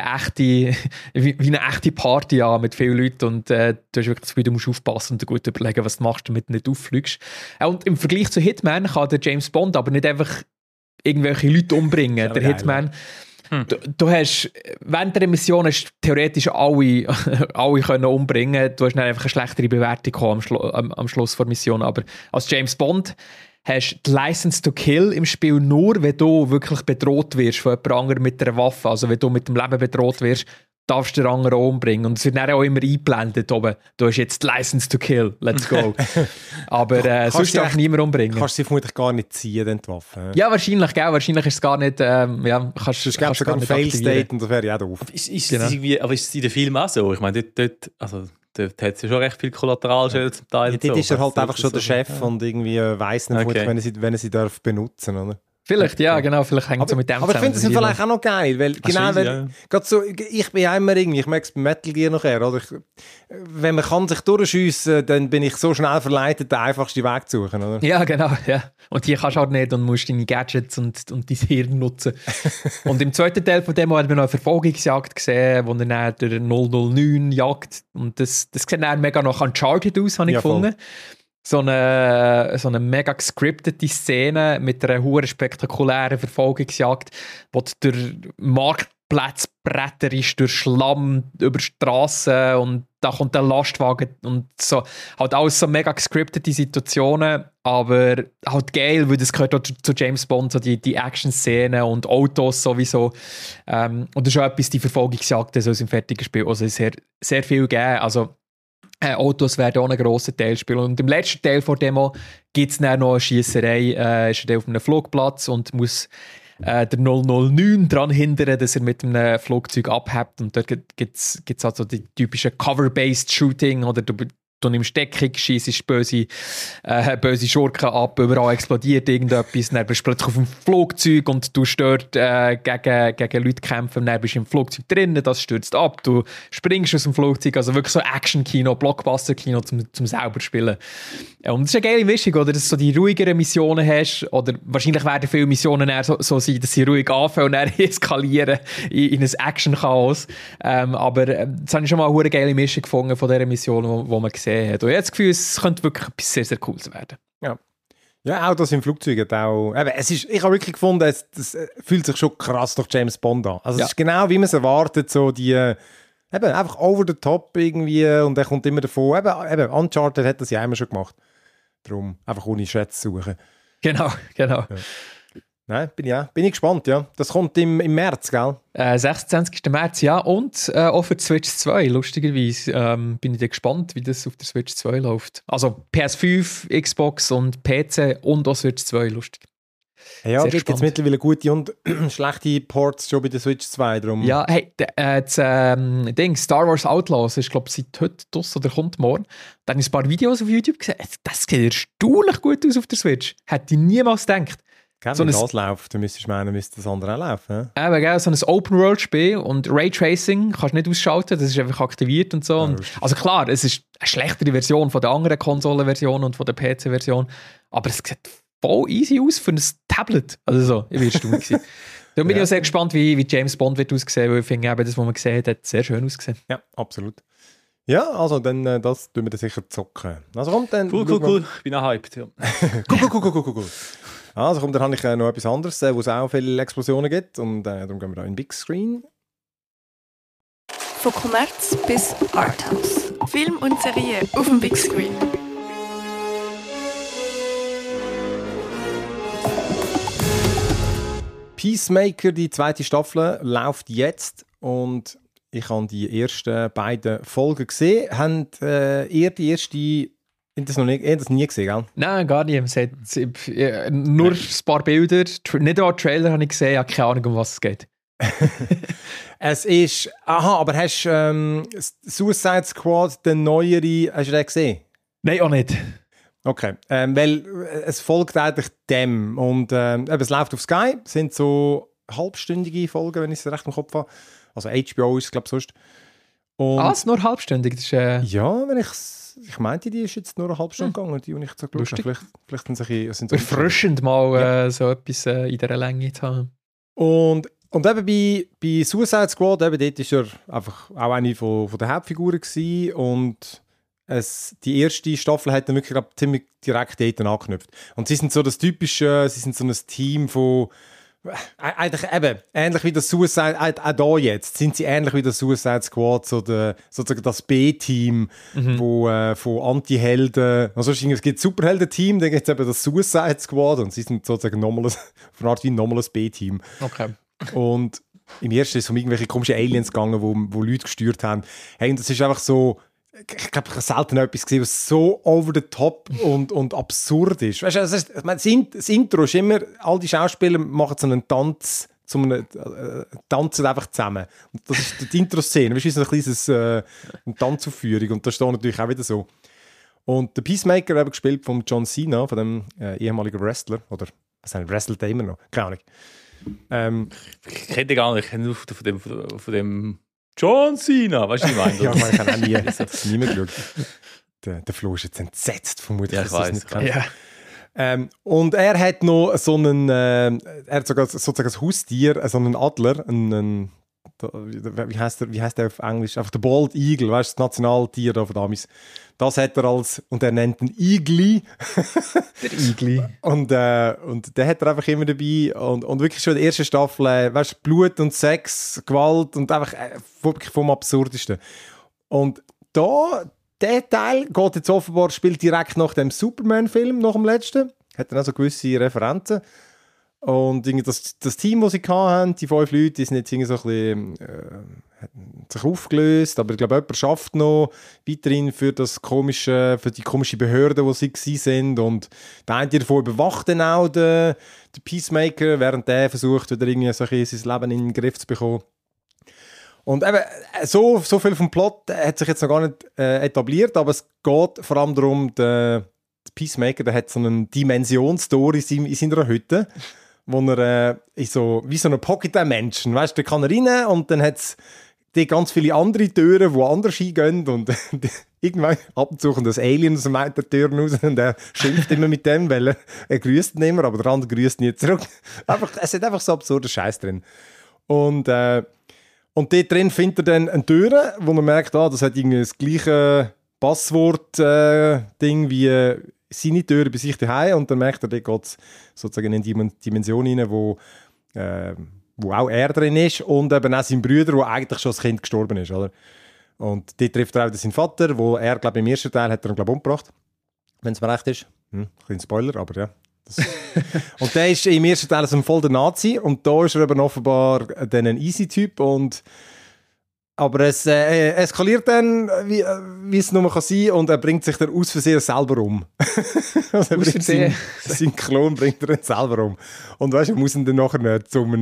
Speaker 1: eine echte Party an mit vielen Leuten. Und du hast wirklich das Gefühl, du musst aufpassen und gut überlegen, was du machst, damit du nicht auffliegst. Und im Vergleich zu Hitman kann der James Bond aber nicht einfach irgendwelche Leute umbringen. Der geil, Hitman... Du hast, während der Mission hast theoretisch alle können umbringen. Du hast dann einfach eine schlechtere Bewertung am Schluss der Mission. Aber als James Bond hast du die License to Kill im Spiel nur, wenn du wirklich bedroht wirst von jemand anderem mit einer Waffe. Also wenn du mit dem Leben bedroht wirst, darfst du den anderen umbringen. Und es wird dann auch immer eingeblendet oben. Du hast jetzt die License to Kill, let's go. Aber sonst darfst du niemand umbringen.
Speaker 3: Kannst du sie vermutlich gar nicht ziehen, die Waffe.
Speaker 1: Ja, wahrscheinlich, gell? Wahrscheinlich ist es gar nicht... kannst
Speaker 3: es gäbe sogar einen Fail-State und das wäre ja doof.
Speaker 4: Aber ist es in den Filmen auch so? Ich meine, dort hat es ja schon recht viel Kollateralschäden zum Teil.
Speaker 3: Ja, dort ist er halt einfach schon der Chef und irgendwie weiss nicht, wenn er sie darf benutzen, oder?
Speaker 1: Vielleicht, ja, genau, vielleicht hängt es so mit dem
Speaker 3: zusammen. Aber ich finde es vielleicht auch noch geil, weil ich bin ja immer irgendwie, ich merke es bei Metal Gear nachher, oder? Wenn man kann sich durchschiessen, dann bin ich so schnell verleitet, den einfachsten Weg zu suchen, oder?
Speaker 1: Ja, genau, ja. Und hier kannst du halt nicht und musst deine Gadgets und dein Hirn nutzen. Und im zweiten Teil von dem hat man noch eine Verfolgungsjagd gesehen, wo er dann durch 009 jagt. Und das sieht dann mega nach Uncharted aus, habe ich gefunden. So eine mega gescriptete Szene mit einer hohen spektakulären Verfolgungsjagd, wo du durch Marktplätze bretterst, durch Schlamm, über Strassen und da kommt der Lastwagen und so. Halt alles so mega gescriptete Situationen, aber halt geil, weil das gehört auch zu James Bond, so die Action-Szenen und Autos sowieso. Und das ist auch etwas, die Verfolgungsjagden so im fertigen Spiel, also sehr, sehr viel geben. Also Autos werden auch einen grossen Teil spielen. Und im letzten Teil der Demo gibt es dann noch eine Schiesserei. Ist er auf einem Flugplatz und muss der 009 daran hindern, dass er mit einem Flugzeug abhebt. Und dort gibt es also die typischen Cover-Based Shooting, oder du nimmst Deckung, schiessest böse Schurken ab, überall explodiert irgendetwas, dann bist du plötzlich auf dem Flugzeug und du stört gegen Leute kämpfen, dann bist du im Flugzeug drin, das stürzt ab, du springst aus dem Flugzeug, also wirklich so Action-Kino, Blockbuster-Kino zum selber spielen. Und das ist eine geile Mischung, oder, dass du so die ruhigeren Missionen hast, oder wahrscheinlich werden viele Missionen eher so sein, dass sie ruhig anfangen und dann eskalieren in ein Action-Chaos. Aber das habe ich schon mal eine geile Mischung gefunden von dieser Mission, wo man sieht. Und ich habe das Gefühl, es könnte wirklich etwas sehr, sehr Cooles werden.
Speaker 3: Ja, auch das im Flugzeug hat auch... ich habe wirklich gefunden, es fühlt sich schon krass nach James Bond an. Also es ist genau, wie man es erwartet, so die... einfach over the top irgendwie und er kommt immer davon. Eben, Uncharted hat das ja immer schon gemacht. Darum einfach ohne Schätze suchen.
Speaker 1: Genau. Ja.
Speaker 3: Nein, bin ich gespannt, ja. Das kommt im März, gell?
Speaker 1: 26. März, ja. Und auch für die Switch 2, lustigerweise. Bin ich da gespannt, wie das auf der Switch 2 läuft. Also PS5, Xbox und PC und auch Switch 2, lustig.
Speaker 3: Ja,
Speaker 1: Sehr
Speaker 3: gibt jetzt
Speaker 1: spannend.
Speaker 3: mittlerweile gute und schlechte Ports schon bei der Switch 2. Darum.
Speaker 1: Ja, hey, das Ding, Star Wars Outlaws ist, glaube ich, seit heute draus oder kommt morgen. Dann habe ich ein paar Videos auf YouTube gesehen. Das sieht erstaunlich gut aus auf der Switch. Hätte ich niemals gedacht.
Speaker 3: Wenn
Speaker 1: so ein-
Speaker 3: das läuft, dann müsstest du meinen, müsste das andere auch laufen. Ja?
Speaker 1: Eben, gell, so ein Open-World-Spiel und Raytracing kannst du nicht ausschalten, das ist einfach aktiviert und so. Und, also klar, es ist eine schlechtere Version von der anderen Konsolenversion und von der PC-Version, aber es sieht voll easy aus für ein Tablet. Also so, ich bin erstaunt gewesen. Da bin ich auch sehr gespannt, wie James Bond wird aussehen, weil ich finde, eben, das, was man gesehen hat sehr schön ausgesehen.
Speaker 3: Ja, absolut. Ja, also dann das tun wir dann sicher zocken. Also kommt dann...
Speaker 4: Cool. Ich bin auch hyped. Ja.
Speaker 3: Cool. Also kommt, dann habe ich noch etwas anderes, wo es auch viele Explosionen gibt und darum gehen wir da in den Big Screen.
Speaker 2: Von Kommerz bis Arthouse. Film und Serie auf dem Big Screen.
Speaker 3: Peacemaker, die zweite Staffel, läuft jetzt und ich habe die ersten beiden Folgen gesehen. Habt ihr die erste... Das noch nicht, das nie gesehen, gell?
Speaker 1: Nein, gar nicht. Es hat, nur ein paar Bilder, nicht auch Trailer habe ich gesehen, ich habe keine Ahnung, um was es geht.
Speaker 3: Es ist... Aha, aber hast du Suicide Squad, den neueren, hast du den gesehen?
Speaker 1: Nein, auch nicht.
Speaker 3: Okay, weil es folgt eigentlich dem und eben, es läuft auf Sky, es sind so halbstündige Folgen, wenn ich es recht im Kopf habe. Also HBO ist es, glaube ich, sonst. Und
Speaker 1: Es ist nur halbstündig. Das ist,
Speaker 3: ja, wenn ich meinte, die ist jetzt nur eine halbe Stunde gegangen, die ich so geschaut
Speaker 1: Lustig.
Speaker 3: habe. Vielleicht sind so
Speaker 1: erfrischend, mal so etwas in dieser Länge zu haben.
Speaker 3: Und eben bei Suicide Squad, eben dort war er einfach auch eine von der Hauptfiguren gewesen und die erste Staffel hat dann wirklich glaub, ziemlich direkt dort angeknüpft. Und sie sind so das typische, sie sind so ein Team von eigentlich eben, ähnlich wie das Suicide, auch da jetzt, sind sie ähnlich wie das Suicide Squad, sozusagen das B-Team, wo von Anti-Helden, also es gibt Superhelden-Team, dann gibt es eben das Suicide Squad und sie sind sozusagen normales, von Art wie ein normales B-Team.
Speaker 1: Okay.
Speaker 3: Und im ersten ist es um irgendwelche komischen Aliens gegangen, wo Leute gesteuert haben. Hey, und das ist einfach so, ich glaube, ich habe selten etwas gesehen, was so over the top und absurd ist. Weißt du, das Intro ist immer, all die Schauspieler machen so einen Tanz, tanzen einfach zusammen. Und das ist die Intro-Szene, weißt du, so ein kleines eine Tanzaufführung und das steht natürlich auch wieder so. Und der Peacemaker eben gespielt von John Cena, von dem ehemaligen Wrestler, oder was wrestelt er immer noch? Keine Ahnung.
Speaker 4: Ich kenne den gar nicht, ich kenne nur von dem John Cena, weißt du, was ich meine?
Speaker 3: Ja, ich habe auch nie mehr geschaut. Der Flo ist jetzt entsetzt, vermutlich.
Speaker 4: Ja, ich weiss.
Speaker 1: Ja.
Speaker 3: Und er hat noch so einen, er hat sogar sozusagen ein Haustier, so einen Adler, wie heißt der auf Englisch? Einfach der Bald Eagle, weißt du, das Nationaltier da von damals. Das hat er und er nennt ihn Igli.
Speaker 1: Der Igli.
Speaker 3: Und den hat er einfach immer dabei. Und wirklich schon in der ersten Staffel, weißt du, Blut und Sex, Gewalt und einfach wirklich vom Absurdesten. Und der Teil geht jetzt offenbar, spielt direkt nach dem Superman-Film, nach dem letzten. Hat dann also gewisse Referenzen. Und das Team, das sie hatten, die 5 Leute, die sind jetzt irgendwie so ein bisschen sich aufgelöst, aber ich glaube, jemand schafft noch weiterhin für die komische Behörde, wo sie sind. Und der eine davon überwacht dann auch den Peacemaker, während der versucht, wieder irgendwie so sein Leben in den Griff zu bekommen. Und eben, so viel vom Plot hat sich jetzt noch gar nicht etabliert, aber es geht vor allem darum, der Peacemaker, der hat so einen Dimensionstor in seiner Hütte, wo er wie so eine Pocket-Dimension, weißt du, da kann er rein und dann hat es ganz viele andere Türen, die anders hingehen und irgendwann ab und zu kommt das Alien aus der Tür raus und er schimpft immer mit dem, weil er grüßt ihn immer, aber der andere grüßt nie zurück. Es hat einfach so absurder Scheiß drin. Und dort drin findet er dann eine Tür, wo man merkt, das hat irgendwie das gleiche Passwort-Ding wie seine Tür bei sich daheim und dann merkt er, dort geht es sozusagen in die Dimension rein, wo auch er drin ist und eben auch sein Bruder, der eigentlich schon als Kind gestorben ist, oder? Und dort trifft er auch seinen Vater, wo er, glaube ich, im ersten Teil hat er ihn, glaube ich, umgebracht, wenn es mir recht ist. Kleiner Spoiler, aber ja. Und der ist im ersten Teil also voll der Nazi und da ist er eben offenbar dann ein Easy-Typ und Aber es eskaliert dann, wie es nur sein kann, und er bringt sich dann aus Versehen selber um. Also sein Klon bringt er dann selber um. Und weißt du, er muss ihn dann nachher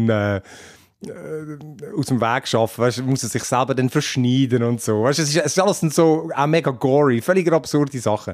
Speaker 3: aus dem Weg schaffen, weißt, muss er sich selber dann verschneiden und so. Weißt, es ist alles so auch mega gory, völlig absurde Sachen.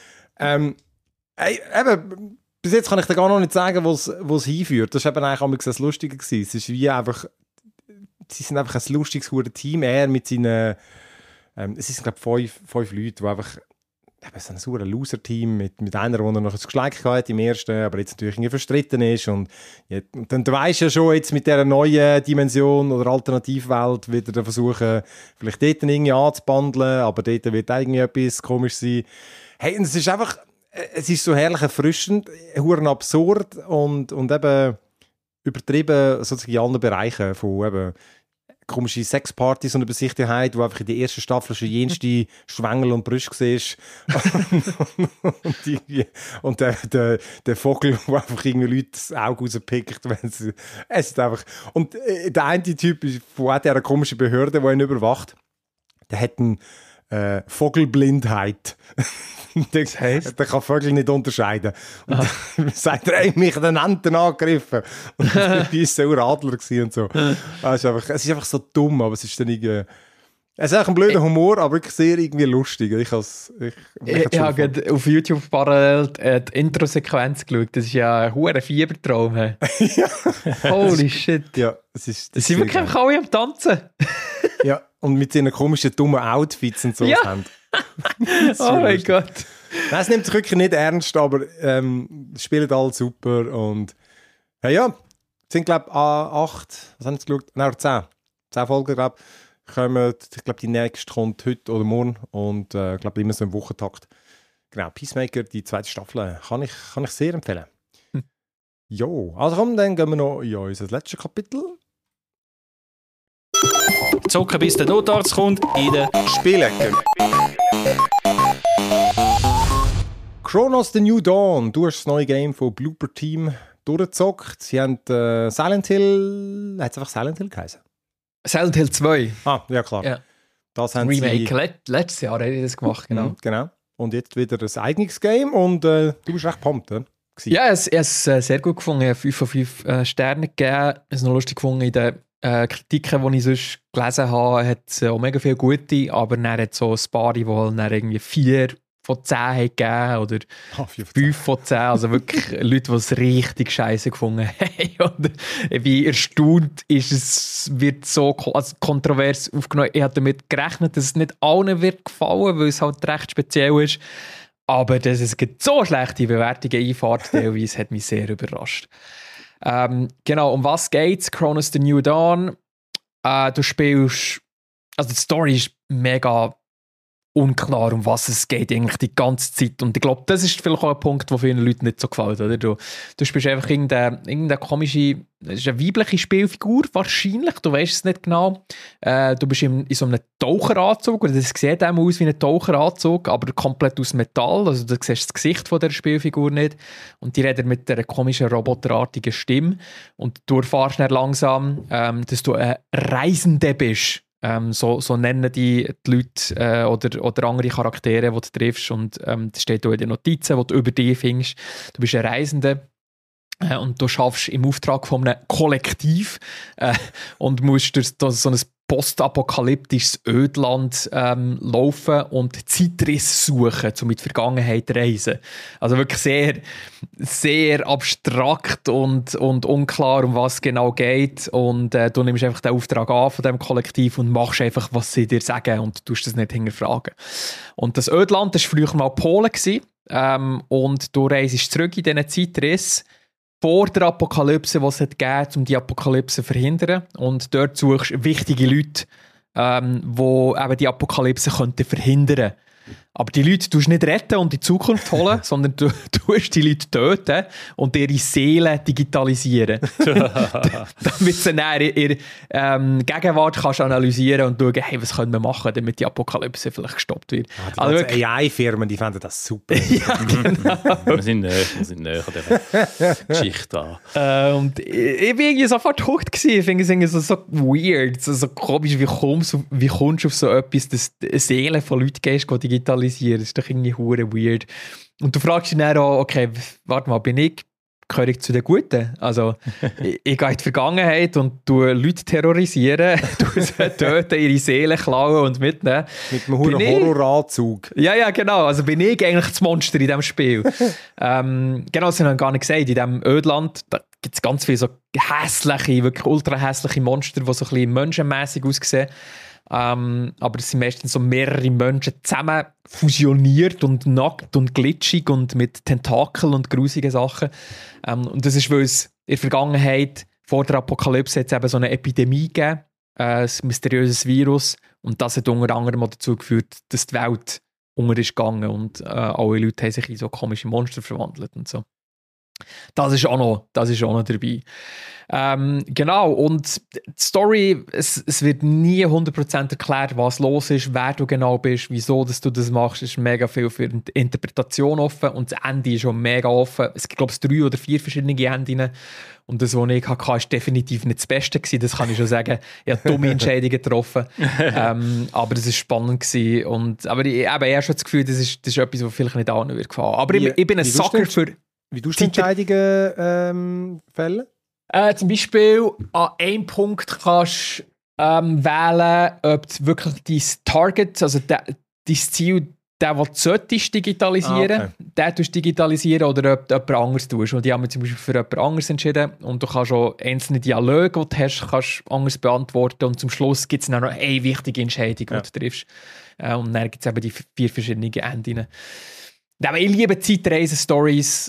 Speaker 3: Eben, bis jetzt kann ich dir gar noch nicht sagen, wo es hinführt. Das war eben eigentlich auch das Lustige gewesen. Es ist wie einfach, sie sind einfach ein lustiges Team. Er mit seinen, es sind glaube ich 5 Leute, die einfach so ein sauer Loser-Team mit einer, der noch das Geschlecht hatte im ersten, aber jetzt natürlich irgendwie verstritten ist. Und dann weisst du ja schon jetzt mit dieser neuen Dimension oder Alternativwelt wieder versuchen, vielleicht dort irgendwie anzubandeln, aber dort wird irgendwie etwas komisch sein. Hey, und es ist einfach, es ist so herrlich erfrischend, verdammt absurd und eben übertrieben sozusagen in allen Bereichen von eben komische Sexpartys und Übersichtlichkeit, wo einfach in der ersten Staffel schon jenste Schwengel und Brüste siehst. und der Vogel, der einfach irgendwie Leute das Auge rauspickt. Es ist einfach... Und der eine Typ von auch dieser komischen Behörde, die ihn überwacht, der hat eine Vogelblindheit. Das heisst? Der kann Vögel nicht unterscheiden. Und dann sagt er, mich den Enten angegriffen. Und dann war so ein Adler und so. Es ist einfach so dumm, aber es ist dann irgendwie... Es ist eigentlich ein blöder Humor, aber wirklich sehr irgendwie lustig. Ich habe
Speaker 1: auf YouTube parallel die Intro-Sequenz geschaut. Das ist ja ein hoher Fiebertraum. Ja. Holy shit.
Speaker 3: Ja,
Speaker 1: sie sind wirklich einfach alle am Tanzen.
Speaker 3: Ja, und mit seinen komischen, dummen Outfits und so.
Speaker 1: Ja. Oh mein Gott.
Speaker 3: Nein, es nimmt sich wirklich nicht ernst, aber spielen alle super. Und ja, es sind glaube ich 8, was haben sie geschaut? Nein, 10 Folgen, glaube ich. Ich glaube, die nächste kommt heute oder morgen und ich glaube immer so im Wochentakt. Genau, Peacemaker, die 2. Staffel, kann ich sehr empfehlen. Jo, also komm, dann gehen wir noch in unser letztes Kapitel.
Speaker 6: Zocken bis der Notarzt kommt in der
Speaker 5: Spielecke.
Speaker 3: Chronos The New Dawn. Du hast das neue Game von Blooper Team durchgezockt. Sie haben Silent Hill... Hat es einfach Silent Hill geheißen?
Speaker 1: Silent Hill 2.
Speaker 3: Ah, ja klar.
Speaker 1: Ja.
Speaker 3: Das haben
Speaker 1: Remake. Letztes Jahr haben die das gemacht, genau.
Speaker 3: Genau. Und jetzt wieder ein eigenes Game und du bist recht pumped, oder?
Speaker 1: Ja, ich habe es sehr gut gefunden. Ich habe 5 von 5 Sterne gegeben. Ich habe es noch lustig gefunden in den Kritiken, die ich sonst gelesen habe, hat es auch mega viele gute, aber dann hat es so ein paar, die dann irgendwie 4 von 10 haben gegeben oder 5 von 10. Also wirklich Leute, die es richtig scheiße gefunden haben. Und ich bin erstaunt, wird so kontrovers aufgenommen. Ich habe damit gerechnet, dass es nicht allen wird gefallen, weil es halt recht speziell ist. Aber dass es so schlechte Bewertungen einfährt, teilweise hat mich sehr überrascht. Genau, um was geht's? Chronos The New Dawn. Du spielst... Also die Story ist mega unklar, um was es geht eigentlich die ganze Zeit. Und ich glaube, das ist vielleicht auch ein Punkt, der vielen Leuten nicht so gefällt. Oder? Du spielst einfach irgendeine komische... Das ist eine weibliche Spielfigur, wahrscheinlich. Du weißt es nicht genau. Du bist in so einem Taucheranzug. Oder das sieht auch aus wie ein Taucheranzug, aber komplett aus Metall. Also du siehst das Gesicht von der Spielfigur nicht. Und die redet mit einer komischen, roboterartigen Stimme. Und du erfährst dann langsam, dass du ein Reisende bist. So nennen die Leute oder andere Charaktere, die du triffst. Und das steht auch in den Notizen, die du über dich findest. Du bist ein Reisender. Und du schaffst im Auftrag von einem Kollektiv und musst durch so ein postapokalyptisches Ödland laufen und Zeitrisse suchen, um mit der Vergangenheit zu reisen. Also wirklich sehr, sehr abstrakt und unklar, um was es genau geht. Und du nimmst einfach den Auftrag an von diesem Kollektiv und machst einfach, was sie dir sagen und tust das nicht hinterfragen. Und das Ödland, das war früher mal Polen und du reist zurück in diesen Zeitrissen vor der Apokalypse, die es gegeben, um die Apokalypse zu verhindern. Und dort suchst du wichtige Leute, die eben die Apokalypse könnten verhindern. Aber die Leute tust nicht retten und in die Zukunft holen, sondern du tust die Leute töten und ihre Seelen digitalisieren. Damit sie dann ihre Gegenwart kannst analysieren und schauen, hey, was können wir machen, damit die Apokalypse vielleicht gestoppt wird.
Speaker 3: Ja, die ganzen AI-Firmen, die fänden das super.
Speaker 1: Ja, genau.
Speaker 4: Wir sind näher an dieser Geschichte an.
Speaker 1: Und ich bin irgendwie sofort hooked gewesen. Ich finde es irgendwie so weird, so komisch, wie kommst du auf so etwas, dass die Seelen von Leuten gehst, die digitalisieren. Das ist doch irgendwie hure weird. Und du fragst dich dann auch, okay, warte mal, gehöre ich zu den Guten? Also, ich gehe in die Vergangenheit und tue Leute terrorisieren, tue sie töten, ihre Seelen klauen und mitnehmen.
Speaker 3: Mit einem Horroranzug.
Speaker 1: Ja, genau. Also bin ich eigentlich das Monster in diesem Spiel. Genau, das haben wir gar nicht gesagt. In diesem Ödland gibt es ganz viele so hässliche, wirklich ultra hässliche Monster, die so ein bisschen menschenmässig aussehen. Aber es sind meistens so mehrere Menschen zusammen fusioniert und nackt und glitschig und mit Tentakeln und grusigen Sachen. Und das ist, weil es in der Vergangenheit vor der Apokalypse jetzt eben so eine Epidemie gegeben, ein mysteriöses Virus, und das hat unter anderem auch dazu geführt, dass die Welt unter ist gegangen und alle Leute haben sich in so komische Monster verwandelt und so. Das ist auch noch dabei. Genau, und die Story, es wird nie 100% erklärt, was los ist, wer du genau bist, wieso dass du das machst, ist mega viel für die Interpretation offen und das Ende ist schon mega offen. Es gibt, glaube ich, 3 oder 4 verschiedene Enden und das, was ich hatte, ist definitiv nicht das Beste gewesen, das kann ich schon sagen. Ich habe dumme Entscheidungen getroffen, aber es war spannend gewesen. Aber ich habe schon das Gefühl, das ist etwas, was vielleicht nicht allen wird gefallen. Aber ich bin ein Sucker für...
Speaker 3: Wie tust du Entscheidungen fällen?
Speaker 1: Zum Beispiel an einem Punkt kannst du wählen, ob du wirklich dein Target, also dein Ziel, den du solltest digitalisieren, den tust du digitalisieren oder ob du jemand anderes tust. Und die haben mich zum Beispiel für jemand anderes entschieden und du kannst auch einzelne Dialoge, die du hast, kannst anders beantworten und zum Schluss gibt es dann noch eine wichtige Entscheidung, die du triffst. Und dann gibt es eben die 4 verschiedenen Enden. Aber ich liebe Zeitreisen-Stories,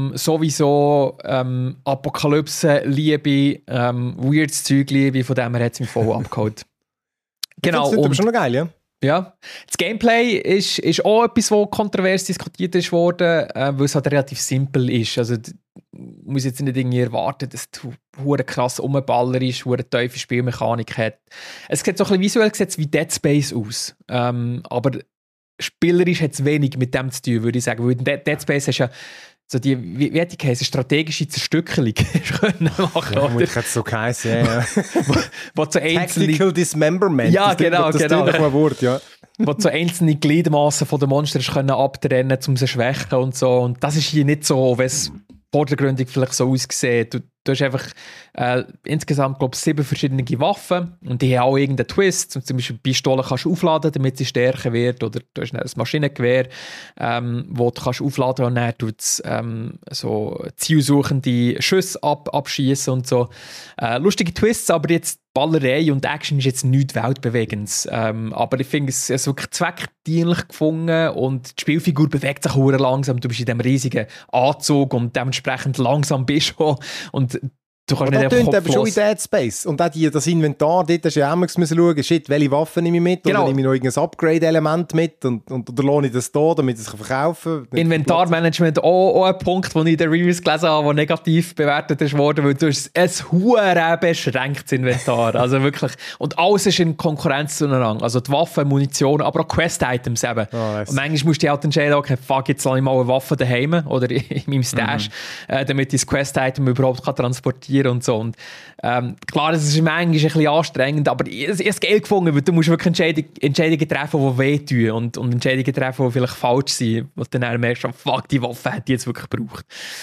Speaker 1: sowieso Apokalypse, Liebe, weirdes Zeug liebe, von dem her hat es mich voll abgeholt. Genau.
Speaker 3: Das ist aber schon noch geil, ja?
Speaker 1: Ja. Das Gameplay ist auch etwas, was kontrovers diskutiert ist worden, weil es halt relativ simpel ist. Also du musst jetzt nicht irgendwie erwarten, dass du hure krass rumballer ist, hure tiefe Spielmechanik hat. Es sieht so ein bisschen visuell wie Dead Space aus, aber spielerisch hat es wenig mit dem zu tun, würde ich sagen. Weil Dead Space hast ja so die, wie hat die geheißen, strategische Zerstückelung können machen.
Speaker 3: Ja, ich hätte es so geheißen, ja.
Speaker 1: wo so
Speaker 3: Tactical Dismemberment.
Speaker 1: Ja, genau.
Speaker 3: Das ein Wort, ja.
Speaker 1: Wo so einzelne Gliedmassen von den Monstern können abtrennen, um sie zu schwächen und so. Und das ist hier nicht so, wenn es vordergründig vielleicht so aussieht. Du hast einfach insgesamt, glaube ich, 7 verschiedene Waffen und die haben auch irgendeinen Twist. Zum Beispiel Pistolen kannst du aufladen, damit sie stärker wird, oder du hast ein Maschinengewehr, wo du kannst aufladen und dann tut es so zielsuchende Schüsse abschießen und so. Lustige Twists, aber jetzt Ballerei und Action ist jetzt nichts Weltbewegendes. Aber ich finde es wirklich zweckdienlich gefunden und die Spielfigur bewegt sich sehr langsam. Du bist in diesem riesigen Anzug und dementsprechend langsam bist du. Und du kannst
Speaker 3: aber
Speaker 1: nicht
Speaker 3: das tönt aber schon in Dead Space. Und auch das Inventar, dort hast du ja auch schauen, shit, welche Waffen nehme ich mit? Genau. Oder nehme ich noch irgendein Upgrade-Element mit? Oder lohne ich das da, damit ich es verkaufen kann?
Speaker 1: Inventarmanagement auch ein Punkt, den ich in den Reviews gelesen habe, der negativ bewertet ist worden, weil du hast ein verdammt beschränktes Inventar. Also wirklich. Und alles ist in Konkurrenz zueinander. Also die Waffen, Munition, aber auch Quest-Items eben. Und manchmal musst du dich halt entscheiden, okay, fuck, jetzt lasse ich mal eine Waffe daheim oder in meinem Stash, damit ich das Quest-Item überhaupt transportieren kann und so. Und, klar, es ist manchmal ein bisschen anstrengend, aber ich habe es geil gefunden, weil du musst wirklich Entscheidungen treffen, die wehtun und Entscheidungen treffen, die vielleicht falsch sind, wo du dann merkst, fuck, die Waffe hätte ich jetzt wirklich gebraucht.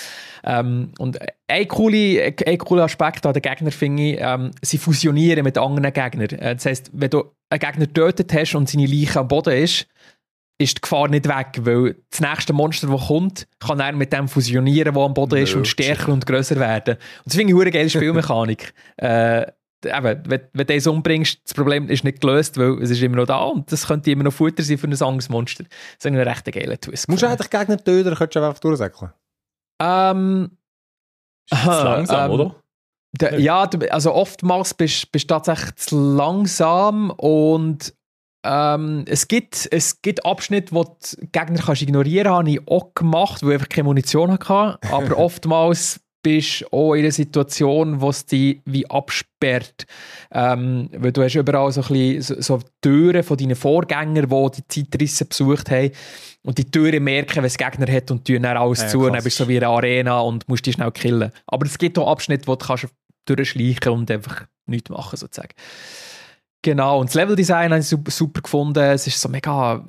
Speaker 1: Und ein cooler Aspekt an den Gegnern finde ich, sie fusionieren mit anderen Gegnern. Das heisst, wenn du einen Gegner getötet hast und seine Leiche am Boden ist die Gefahr nicht weg, weil das nächste Monster, das kommt, kann er mit dem fusionieren, das am Boden ist und stärker und grösser werden. Und das finde ich eine geile Spielmechanik. Wenn du das umbringst, das Problem ist nicht gelöst, weil es ist immer noch da und das könnte immer noch Futter sein für ein anderes Monster. Das ist ein recht geiler Twist.
Speaker 3: Musst du eigentlich Gegner töten oder könntest du einfach durchsäckeln?
Speaker 4: Ist langsam, oder?
Speaker 1: Ja, also oftmals bist du tatsächlich zu langsam und Es gibt Abschnitte, wo die Gegner kannst ignorieren kannst, habe ich auch gemacht, weil ich einfach keine Munition hatte. Aber oftmals bist du auch in einer Situation, wo es dich wie absperrt. Weil du hast überall so ein bisschen so Türen von deinen Vorgängern, die die Zeitrisse besucht haben. Und die Türen merken, wenn es Gegner hat und tun dann alles zu. Und dann bist du so wie eine Arena und musst dich schnell killen. Aber es gibt auch Abschnitte, wo du kannst durchschleichen und einfach nichts machen, sozusagen. Genau, und das Leveldesign habe ich super gefunden. Es ist so mega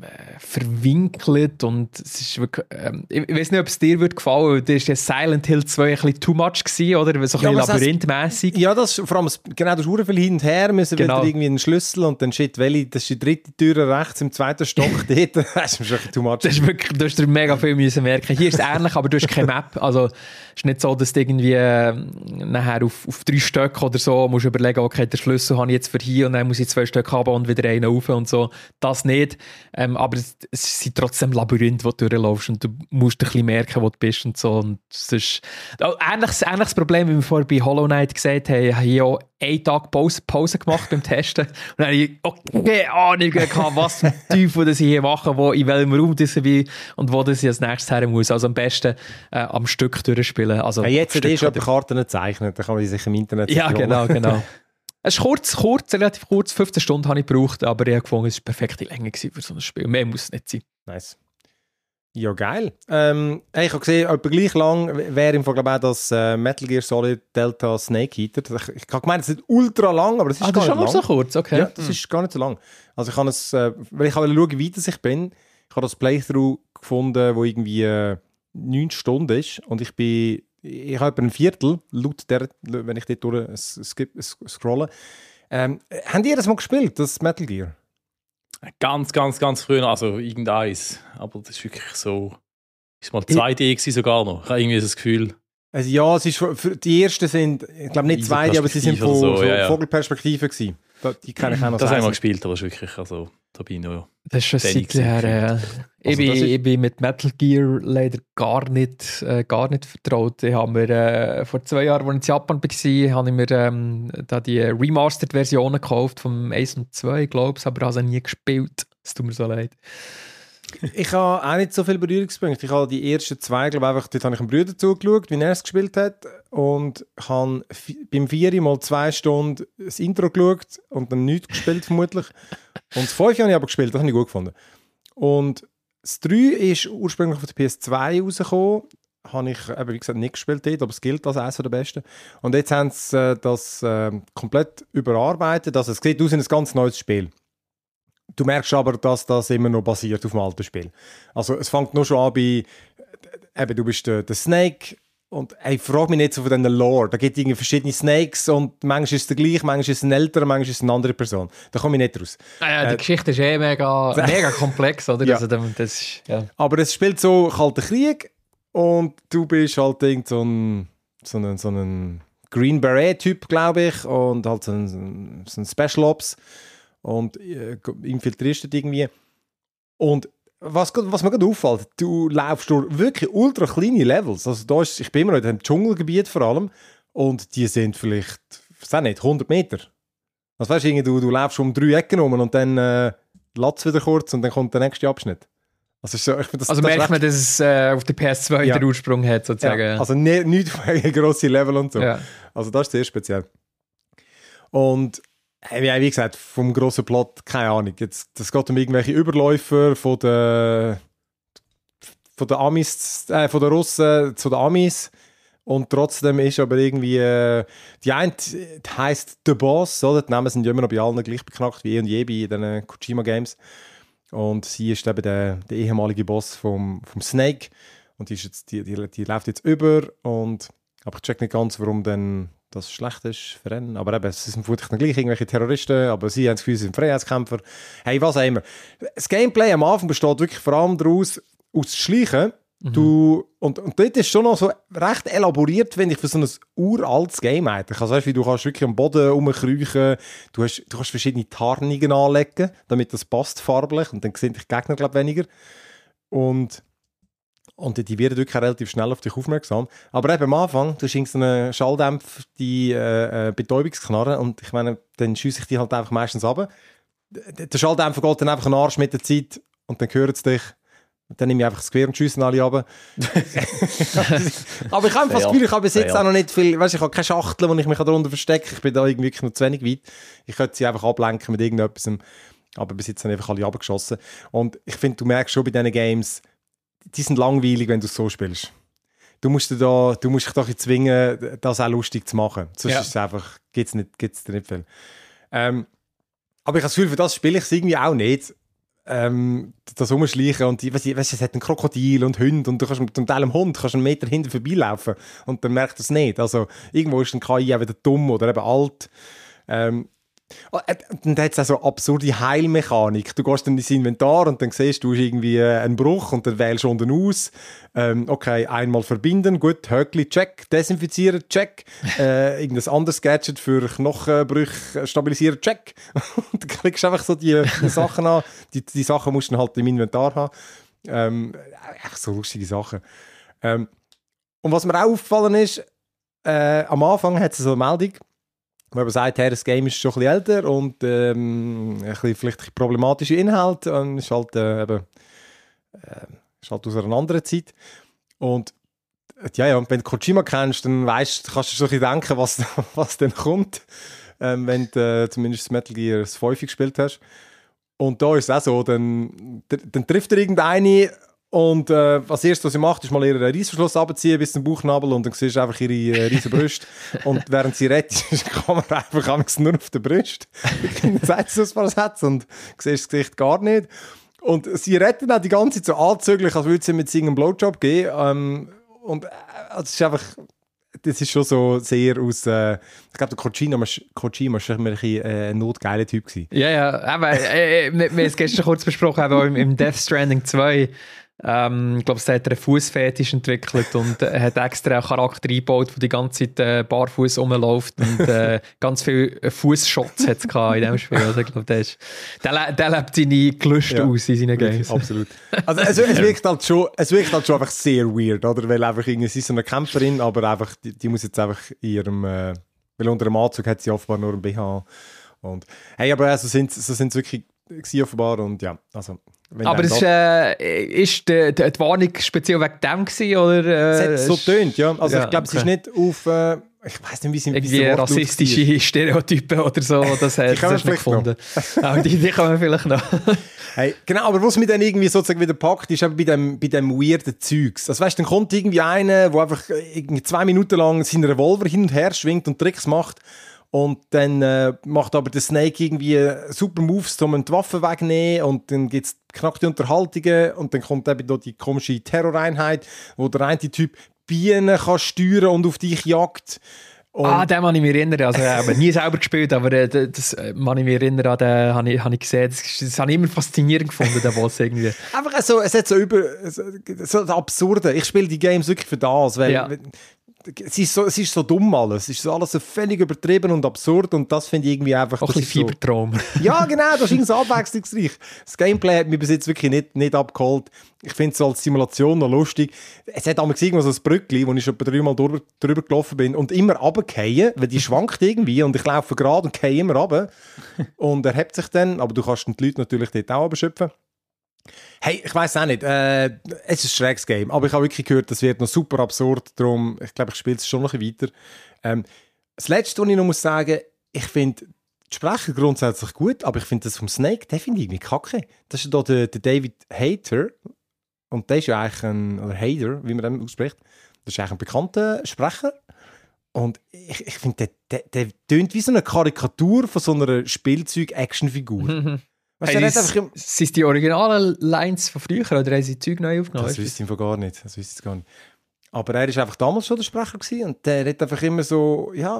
Speaker 1: verwinkelt und es ist wirklich, ich weiß nicht, ob es dir würde gefallen, das war Silent Hill 2 ein bisschen too much gewesen, oder? So ein bisschen labyrinthmässig.
Speaker 3: Ja, das vor allem, genau, du hast viel hin und her, müssen wieder irgendwie einen Schlüssel und dann das ist die dritte Tür rechts im zweiten Stock dort. Das ist schon too much.
Speaker 1: Das ist wirklich, du hast dir mega viel müssen merken. Hier ist es ähnlich, aber du hast keine Map. Also es ist nicht so, dass du irgendwie nachher auf 3 Stöcke oder so musst überlegen, okay, den Schlüssel habe ich jetzt für hier und dann muss ich 2 Stöcke haben und wieder einen rauf und so. Das nicht. Aber es sind trotzdem Labyrinthe, wo du durchlaufst und du musst ein bisschen merken, wo du bist und so. Und es ist ähnliches Problem, wie wir vorhin bei Hollow Knight gesagt haben. Ich habe hier auch 1 Tag Pause gemacht beim Testen. Und dann habe ich keine Ahnung gehabt, was für Teufel ich hier mache, wo in welchem Raum das bin und wo das ich als nächstes her muss. Also am besten am Stück durchspielen. Also
Speaker 3: jetzt ist schon die Karten gezeichnet, da kann man sich im Internet
Speaker 1: ja, genau. Es ist relativ kurz, 15 Stunden habe ich gebraucht, aber ich habe gefunden, es war eine perfekte Länge für so ein Spiel. Mehr muss es nicht sein.
Speaker 3: Nice. Ja, geil. Ich habe gesehen, etwa gleich lang wäre im Fall, glaube ich, auch das Metal Gear Solid Delta Snake Eater. Ich habe gemeint, es ist ultra lang, aber es ist gar nicht lang.
Speaker 1: Das ist schon so kurz, okay.
Speaker 3: Ja, das ist gar nicht so lang. Also ich kann es, weil ich schauen, wie weit ich bin. Ich habe das Playthrough gefunden, wo irgendwie 9 Stunden ist und ich habe etwa ein Viertel, laut der, wenn ich dort durch scrolle. Habt ihr das mal gespielt, das Metal Gear?
Speaker 4: Ganz, ganz, ganz früher, also irgendeins. Aber das ist wirklich so... Ist mal 2D gewesen sogar noch. Ich habe irgendwie das Gefühl...
Speaker 3: Also ja, es ist die ersten sind, ich glaube nicht 2D, aber sie sind von Vogelperspektive gewesen. Die kann ich auch noch
Speaker 4: das
Speaker 3: sagen.
Speaker 4: haben wir gespielt, aber es ist wirklich, also da bin ich noch...
Speaker 1: Das ist schon seit her. Ich bin mit Metal Gear leider gar nicht vertraut. Ich habe mir vor 2 Jahren, als ich in Japan war, habe ich mir da die Remastered-Versionen gekauft vom 1 und 2, glaube ich, aber ich habe sie nie gespielt. Es tut mir so leid.
Speaker 3: Ich habe auch nicht so viele Berührungspunkte. Ich habe die ersten 2, glaube ich, einfach, dort habe ich einem Bruder zugeschaut, wie er es gespielt hat und habe beim 4 mal 2 Stunden das Intro geschaut und dann nichts gespielt vermutlich. Und das 5 habe ich aber gespielt, das habe ich gut gefunden. Und das 3 ist ursprünglich auf der PS2 rausgekommen, habe ich, wie gesagt, nicht gespielt dort, aber es gilt als eines der besten. Und jetzt haben sie das komplett überarbeitet, also es sieht aus wie ein ganz neues Spiel. Du merkst aber, dass das immer noch basiert auf dem alten Spiel. Also es fängt nur schon an bei, du bist der Snake und frag mich nicht so von diesen Lore. Da gibt es verschiedene Snakes und manchmal ist es der gleich, manchmal ist es ein älterer, manchmal ist es eine andere Person. Da komme ich nicht raus.
Speaker 1: Die Geschichte ist mega komplex, oder?
Speaker 3: Ja.
Speaker 1: Also, das ist, ja.
Speaker 3: Aber es spielt so Kalter Krieg und du bist halt irgend so ein Green Beret-Typ, glaube ich, und halt so ein Special Ops. Und infiltrierst du irgendwie. Und was mir gerade auffällt, du laufst durch wirklich ultra kleine Levels. Also ich bin immer noch in dem Dschungelgebiet vor allem und die sind vielleicht, ich weiß nicht, 100 Meter. Also weißt du, du läufst um 3 Ecken rum und dann latzt wieder kurz und dann kommt der nächste Abschnitt. Also, ich find, das
Speaker 1: merkt man, dass es auf der PS2 den Ursprung hat, sozusagen. Ja.
Speaker 3: Also nicht grosse Level und so.
Speaker 1: Ja.
Speaker 3: Also das ist sehr speziell. Und wie gesagt, vom grossen Plot, keine Ahnung. Das geht um irgendwelche Überläufer von den Amis, von den Russen zu den Amis. Und trotzdem ist aber irgendwie, die eine heisst The Boss, oder? Die Namen sind ja immer noch bei allen gleich beknackt wie eh und je bei den Kojima Games. Und sie ist eben der ehemalige Boss vom Snake. Und die läuft jetzt über. Aber ich check nicht ganz, warum dann das schlecht ist für ihn. Aber eben, es sind vermutlich dann gleich irgendwelche Terroristen, aber sie haben das Gefühl, sie sind Freiheitskämpfer. Hey, was auch immer. Das Gameplay am Anfang besteht wirklich vor allem daraus, aus Schleichen. Und dort ist schon noch so recht elaboriert, finde ich, für so ein uraltes Game eigentlich. Also weißt, wie du kannst wirklich am Boden rumkriechen, du kannst verschiedene Tarnungen anlegen, damit das passt farblich und dann sehen dich die Gegner, glaube ich, weniger. Und die werden wirklich relativ schnell auf dich aufmerksam. Aber eben am Anfang, du hast so einen Schalldämpf, die Betäubungsknarre und ich meine, dann schiesse ich die halt einfach meistens runter. der Schalldämpfer geht dann einfach einen Arsch mit der Zeit und dann hören sie dich. Dann nehme ich einfach das Gewehr und schiessen alle runter. Aber ich habe fast das Gefühl, ich habe bis jetzt auch noch nicht viel, weißt, ich habe keine Schachtel, wo ich mich darunter verstecke. Ich bin da irgendwie wirklich noch zu wenig weit. Ich könnte sie einfach ablenken mit irgendetwas. Aber bis jetzt haben einfach alle runtergeschossen. Und ich finde, du merkst schon bei diesen Games, die sind langweilig, wenn du es so spielst. Du musst dich doch zwingen, das auch lustig zu machen. Sonst ist es einfach, gibt's dir nicht viel. Aber ich habe das Gefühl, für das spiele ich es irgendwie auch nicht. Das Rumschleichen und es hat ein Krokodil und Hunde und du kannst mit einem Hund einen Meter hinten vorbeilaufen und dann merkt er es nicht. Also irgendwo ist ein KI auch wieder dumm oder eben alt. Und dann hat es auch so absurde Heilmechanik. Du gehst dann ins Inventar und dann siehst du irgendwie einen Bruch und dann wählst du unten aus. Okay, einmal verbinden, gut, Höckli, check. Desinfizieren, check. Irgendein anderes Gadget für Knochenbrüche stabilisieren, check. Und dann kriegst du einfach so die Sachen an. Die Sachen musst du dann halt im Inventar haben. Echt so lustige Sachen. Und was mir auch aufgefallen ist, am Anfang hat es so eine Meldung, wo man sagt, hey, das Game ist schon ein bisschen älter und ein bisschen vielleicht problematische Inhalte. Ist halt, ist halt aus einer anderen Zeit. Und wenn du Kojima kennst, dann kannst du schon ein bisschen denken, was dann kommt, wenn du zumindest das Metal Gear 5 gespielt hast. Und da ist es auch so, dann trifft er irgendeine und als erstes, was sie macht, ist mal ihren Reissverschluss runterziehen bis zum Bauchnabel und dann siehst du einfach ihre riesen Brüste. Und während sie rettet, ist die Kamera einfach nur auf der Brust. Dann sagt sie so ein paar Sätze und du siehst das Gesicht gar nicht. Und sie rettet auch die ganze Zeit so anzüglich, als würde sie mit einem Blowjob gehen. Und es ist einfach... Das ist schon so sehr aus... ich glaube, der Kojima war schon immer ein notgeiler Typ gewesen.
Speaker 1: Ja, aber wir haben es gestern kurz besprochen, aber auch im Death Stranding 2. Ich glaube, da hat er einen Fußfetisch entwickelt und hat extra einen Charakter eingebaut, der die ganze Zeit barfuß rumläuft und ganz viele Fußshots hat es in diesem Spiel. Also ich glaube, der lebt seine Gelüste aus in seinen Games.
Speaker 3: Absolut. Also es wirkt halt schon einfach sehr weird, oder? Weil einfach sie ist so eine Kämpferin, aber einfach, die muss jetzt einfach in ihrem, weil unter dem Anzug hat sie offenbar nur einen BH. Und hey, aber so sind es wirklich offenbar und ja, also...
Speaker 1: Aber ist die Warnung speziell wegen dem gewesen, oder?
Speaker 3: Es hat so tönt, ja. Also ich glaube, es ist nicht auf... ich weiss nicht, wie sie...
Speaker 1: Irgendwie rassistische Stereotypen oder so, das hast du nicht gefunden. Aber die kommen vielleicht noch.
Speaker 3: Hey, genau, aber was mich dann irgendwie sozusagen wieder packt, ist eben bei dem weirden Zeugs. Also weißt, dann kommt irgendwie einer, der einfach irgendwie 2 Minuten lang seinen Revolver hin und her schwingt und Tricks macht. Und dann macht aber der Snake irgendwie super Moves, um die Waffe wegzunehmen. Und dann gibt es knackte Unterhaltungen. Und dann kommt eben da die komische Terroreinheit, wo der eine Typ Bienen kann steuern und auf dich jagt. Und
Speaker 1: den kann ich mich erinnern. Also, ich habe nie selber gespielt, aber das kann ich mich erinnern, an den habe ich gesehen. Das habe ich immer faszinierend gefunden, der Boss irgendwie.
Speaker 3: Einfach so, es hat so absurde. Ich spiele die Games wirklich für das, weil... Es ist so dumm alles. Es ist so alles so völlig übertrieben und absurd und das finde ich irgendwie einfach...
Speaker 1: Auch ein bisschen Fiebertraum.
Speaker 3: So, ja, genau, das ist irgendwie so abwechslungsreich. Das Gameplay hat mich bis jetzt wirklich nicht abgeholt. Ich finde es so als Simulation noch lustig. Es hat einmal gesehen, so ein Brückli, wo ich schon 3-mal drüber gelaufen bin und immer runterfallen, weil die schwankt irgendwie und ich laufe gerade und gehe immer runter. Und er hebt sich dann, aber du kannst die Leute natürlich dort auch abschöpfen. Hey, ich weiss auch nicht. Es ist ein schräges Game, aber ich habe wirklich gehört, das wird noch super absurd. Darum, ich glaube, ich spiele es schon noch ein bisschen weiter. Das Letzte, was ich noch muss sagen, ich finde die Sprecher grundsätzlich gut, aber ich finde das vom Snake, den finde ich irgendwie kacke. Das ist da der David Hayter. Und der ist ja eigentlich oder Hayter, wie man den ausspricht. Das ist eigentlich ein bekannter Sprecher. Und ich finde, der tönt wie so eine Karikatur von so einer Spielzeug-Action-Figur.
Speaker 1: Hey, sind es die originalen Lines von früher oder haben sie Zeug neu aufgenommen?
Speaker 3: Das wüsste ich gar nicht. Aber er war einfach damals schon der Sprecher gewesen, und der hat einfach immer so, I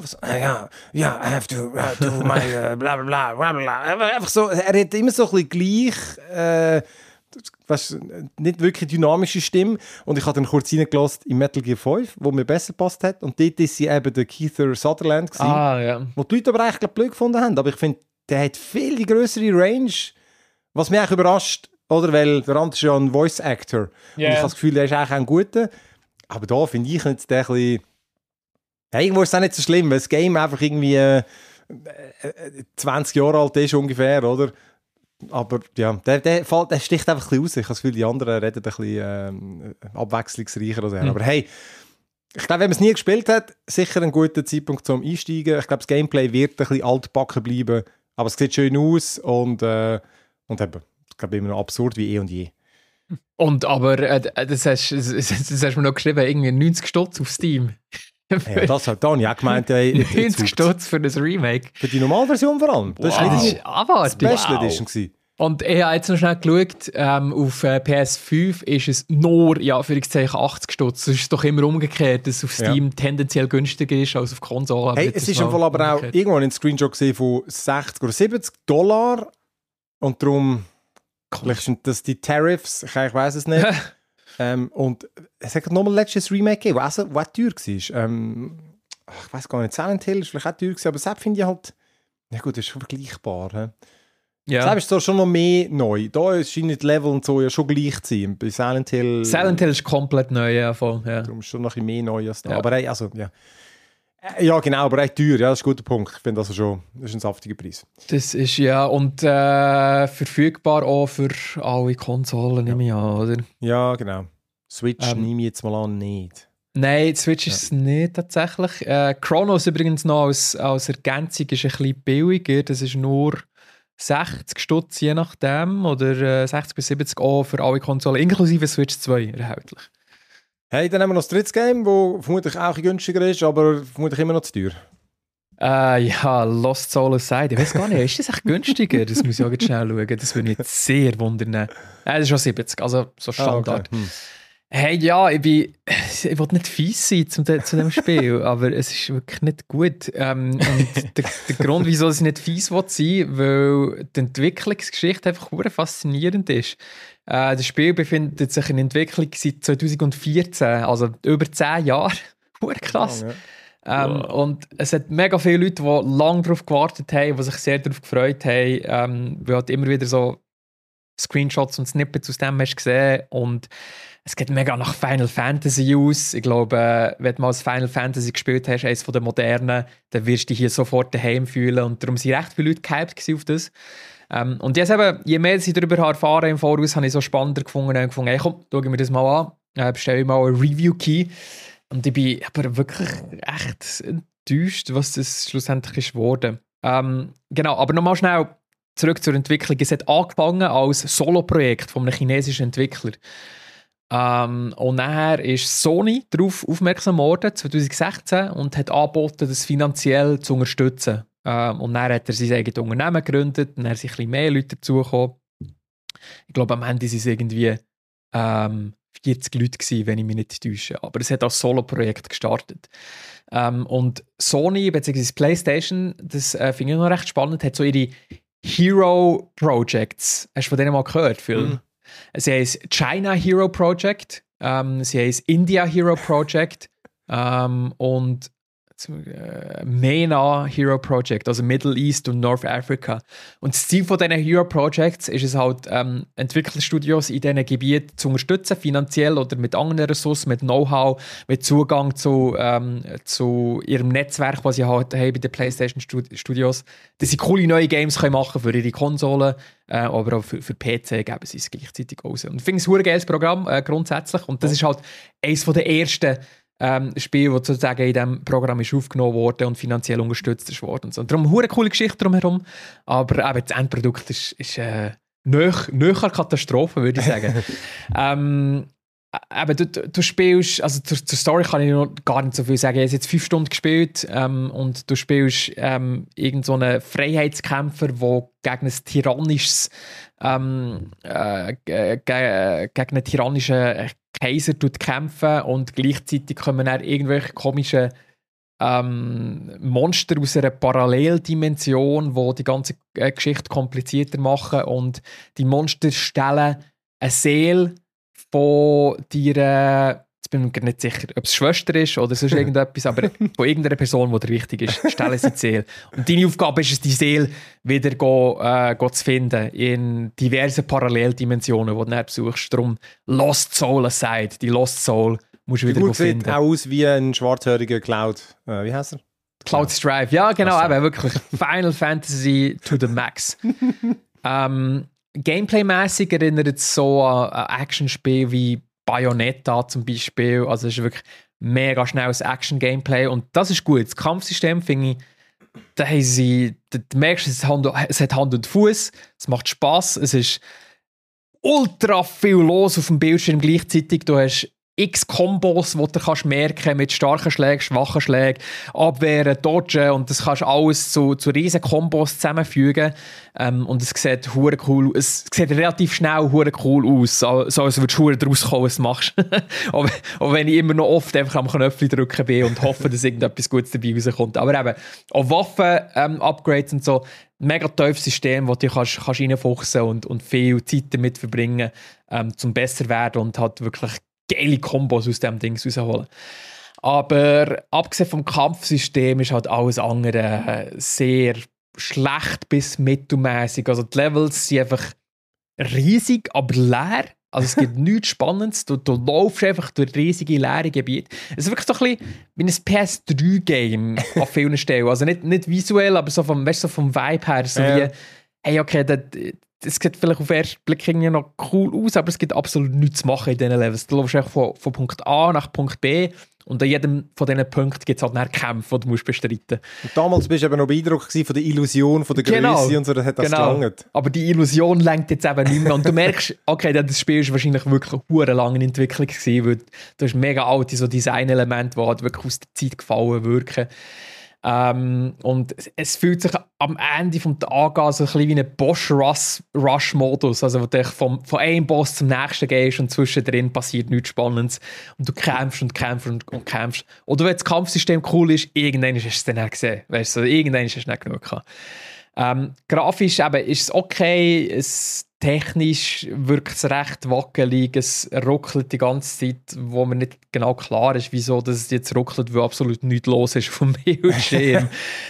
Speaker 3: have to do my bla bla bla bla. Einfach so, er hat immer so ein bisschen gleich, nicht wirklich dynamische Stimme. Und ich habe dann kurz reingelassen in Metal Gear 5, wo mir besser gepasst hat. Und dort war sie eben der Kiefer Sutherland gewesen,
Speaker 1: ja.
Speaker 3: Wo die Leute aber eigentlich blöd gefunden haben. Aber ich finde, der hat viel die grössere Range, was mich eigentlich überrascht, oder? Weil der andere ist ja ein Voice-Actor. Yeah. Und ich habe das Gefühl, der ist eigentlich ein guter. Aber da finde ich jetzt der ein bisschen... Hey, irgendwo ist es auch nicht so schlimm, weil das Game einfach irgendwie 20 Jahre alt ist ungefähr, oder? Aber ja, der sticht einfach ein bisschen raus. Ich habe das Gefühl, die anderen reden ein bisschen abwechslungsreicher als er. Aber hey, ich glaube, wenn man es nie gespielt hat, sicher ein guter Zeitpunkt zum Einsteigen. Ich glaube, das Gameplay wird ein bisschen altbacken bleiben, aber es sieht schön aus und eben, ich glaube, immer noch absurd wie eh und je.
Speaker 1: Und aber, das hast du mir noch geschrieben, irgendwie 90 Stutz auf Steam.
Speaker 3: Ja, das hat Dani auch gemeint.
Speaker 1: 90 Stutz für das Remake.
Speaker 3: Für die Normalversion vor allem. Das war
Speaker 1: Das
Speaker 3: nicht
Speaker 1: ist abartig.
Speaker 3: die Special Edition gewesen.
Speaker 1: Und ich habe jetzt noch schnell geschaut, auf PS5 ist es nur, ja, für 80 Stutz. Es ist doch immer umgekehrt, dass auf Steam tendenziell günstiger ist als auf Konsole.
Speaker 3: Hey, es ist im Fall aber auch irgendwo einen Screenshot gesehen von 60 oder $70 und darum, vielleicht sind das die Tariffs, ich weiß es nicht. Und es hat nochmal letztes Remake gegeben, was teuer war. Ich weiß gar nicht, Silent Hill ist vielleicht auch teuer gewesen, aber das finde ich halt, ja gut, das ist schon vergleichbar. He? Ja. Das ist so schon noch mehr neu. Da scheinen die Level und so ja schon gleich zu sein. Bei Silent Hill
Speaker 1: ist komplett neu, ja, voll. Ja.
Speaker 3: Darum ist schon noch ein bisschen mehr neu als da.
Speaker 1: Ja.
Speaker 3: Aber also, ja. Ja, genau, aber echt teuer, ja, das ist ein guter Punkt. Ich finde das schon, das ist ein saftiger Preis.
Speaker 1: Das ist ja, und verfügbar auch für alle Konsolen, nehme ich an, oder?
Speaker 3: Ja, genau. Switch nehme ich jetzt mal an, nicht.
Speaker 1: Nein, Switch ist es nicht tatsächlich. Chronos übrigens noch als Ergänzung ist ein bisschen billiger, das ist nur 60 Stutz je nachdem, oder 60 bis 70 auch für alle Konsolen, inklusive Switch 2 erhältlich.
Speaker 3: Hey, dann haben wir noch das dritte Game, das vermutlich auch ein günstiger ist, aber vermutlich immer noch zu teuer.
Speaker 1: Ja, Lost Soul Aside. Ich weiß gar nicht, ist das echt günstiger? Das muss ich auch jetzt schnell schauen. Das würde mich jetzt sehr wundern. Das ist schon 70, also so Standard.
Speaker 3: Okay.
Speaker 1: Hey, ja, ich will nicht fies sein zu dem Spiel, aber es ist wirklich nicht gut. Und der Grund, wieso ich nicht fies sein will, weil die Entwicklungsgeschichte einfach sehr faszinierend ist. Das Spiel befindet sich in Entwicklung seit 2014, also über 10 Jahre. Sehr krass. Oh, ja. Und es hat mega viele Leute, die lange darauf gewartet haben, die sich sehr darauf gefreut haben, weil halt immer wieder so Screenshots und Snippets aus dem hast gesehen und es geht mega nach Final Fantasy aus. Ich glaube, wenn du mal das Final Fantasy gespielt hast, eines von den modernen, dann wirst du dich hier sofort daheim fühlen und darum sind recht viele Leute gehypt auf das. Und jetzt eben, je mehr ich darüber erfahren im Voraus, habe ich so spannender gefunden hey, komm, schau mir das mal an, bestelle mal einen Review-Key. Und ich bin aber wirklich echt enttäuscht, was das schlussendlich ist geworden. Genau, aber nochmal schnell zurück zur Entwicklung. Es hat angefangen als Solo-Projekt von einem chinesischen Entwickler. Und nachher ist Sony darauf aufmerksam geworden, 2016, und hat angeboten, das finanziell zu unterstützen. Und dann hat er sein eigenes Unternehmen gegründet, und dann sind ein bisschen mehr Leute dazugekommen. Ich glaube, am Ende waren es irgendwie 40 Leute gewesen, wenn ich mich nicht täusche. Aber es hat als Solo-Projekt gestartet. Und Sony bzw. PlayStation, das finde ich noch recht spannend, hat so ihre Hero-Projects. Hast du von denen mal gehört, Phil? Sie heißt China Hero Project, sie heißt India Hero Project und MENA Hero Project, also Middle East und North Africa. Und das Ziel von diesen Hero Projects ist es halt, Entwicklerstudios in diesen Gebieten zu unterstützen, finanziell oder mit anderen Ressourcen, mit Know-how, mit Zugang zu ihrem Netzwerk, was sie halt haben bei den PlayStation Studios, dass sie coole neue Games können machen für ihre Konsolen, aber auch für PC geben sie es gleichzeitig raus. Und ich finde es ein geiles Programm grundsätzlich und das ist halt eines der ersten Spiel, das sozusagen in diesem Programm ist aufgenommen wurde und finanziell unterstützt ist worden. Und darum eine coole Geschichte drumherum. Aber eben, das Endprodukt ist näher an Katastrophe, würde ich sagen. Aber du spielst, also zur Story kann ich noch gar nicht so viel sagen. Ich habe jetzt 5 Stunden gespielt und du spielst irgend so einen Freiheitskämpfer, der gegen ein tyrannisches gegen einen tyrannischen Kaiser kämpfen und gleichzeitig kommen dann irgendwelche komischen Monster aus einer Paralleldimension, die die ganze Geschichte komplizierter machen und die Monster stellen eine Seele von dir, jetzt bin ich mir nicht sicher, ob es Schwester ist oder sonst irgendetwas, aber von irgendeiner Person, die dir wichtig ist, stellen sie die Seele. Und deine Aufgabe ist es, die Seele wieder zu finden in diversen Paralleldimensionen, die du dann besuchst. Darum Lost Soul Aside, die Lost Soul musst du wieder finden.
Speaker 3: Sieht auch aus wie ein schwarzhäriger Cloud. Wie heißt er?
Speaker 1: Cloud Strife, ja genau, eben wirklich Final Fantasy to the max. Gameplay-mässig erinnert es so an Actionspiel wie Bayonetta zum Beispiel. Also es ist wirklich mega schnelles Action-Gameplay und das ist gut. Das Kampfsystem finde ich, da du merkst, es hat Hand und Fuß, es macht Spass, es ist ultra viel los auf dem Bildschirm gleichzeitig. Du hast x Kombos, die du kannst merken mit starken Schlägen, schwachen Schlägen, abwehren, dodgen und das kannst du alles zu riesen Kombos zusammenfügen. Und es sieht hure cool, es sieht relativ schnell hure cool aus, so als würdest du daraus kommen, was du machst. aber wenn ich immer noch oft einfach am Knöpfchen drücken bin und hoffe, dass irgendetwas Gutes dabei rauskommt. Aber eben, auch Waffen-Upgrades und so, mega tiefes System, wo du kannst reinfuchsen und viel Zeit damit verbringen, zum besser werden und halt wirklich geile Kombos aus dem Ding rausholen. Aber abgesehen vom Kampfsystem ist halt alles andere sehr schlecht bis mittelmäßig. Also die Levels sind einfach riesig, aber leer. Also es gibt nichts Spannendes. Du laufst einfach durch riesige leere Gebiete. Es ist wirklich so ein bisschen wie ein PS3-Game an vielen Stellen. Also nicht visuell, aber so vom Vibe her. So wie, hey, okay, das sieht vielleicht auf den ersten Blick irgendwie noch cool aus, aber es gibt absolut nichts zu machen in diesen Levels. Du läufst von Punkt A nach Punkt B und an jedem von diesen Punkten gibt es halt einen Kämpfe, die du bestreiten musst.
Speaker 3: Und damals bist du eben noch beeindruckt von der Illusion, von der Größe und so, das hat das gelangt.
Speaker 1: Aber die Illusion lenkt jetzt eben nicht mehr. Und du merkst, okay, das Spiel ist wahrscheinlich wirklich eine lange Entwicklung gewesen, weil du hast mega alte so Design-Elemente, die halt wirklich aus der Zeit gefallen wirken. Und es fühlt sich am Ende des Tages an so ein bisschen wie ein Boss-Rush-Modus, also wo du von einem Boss zum nächsten gehst und zwischendrin passiert nichts Spannendes und du kämpfst und kämpfst und kämpfst. Oder wenn das Kampfsystem cool ist, irgendwann hast du es dann auch gesehen. Weißt du, irgendwann hast du es nicht genug gehabt. Grafisch eben ist es okay, technisch wirkt es recht wackelig, es ruckelt die ganze Zeit, wo mir nicht genau klar ist, wieso das jetzt ruckelt, weil absolut nichts los ist vom Bildschirm.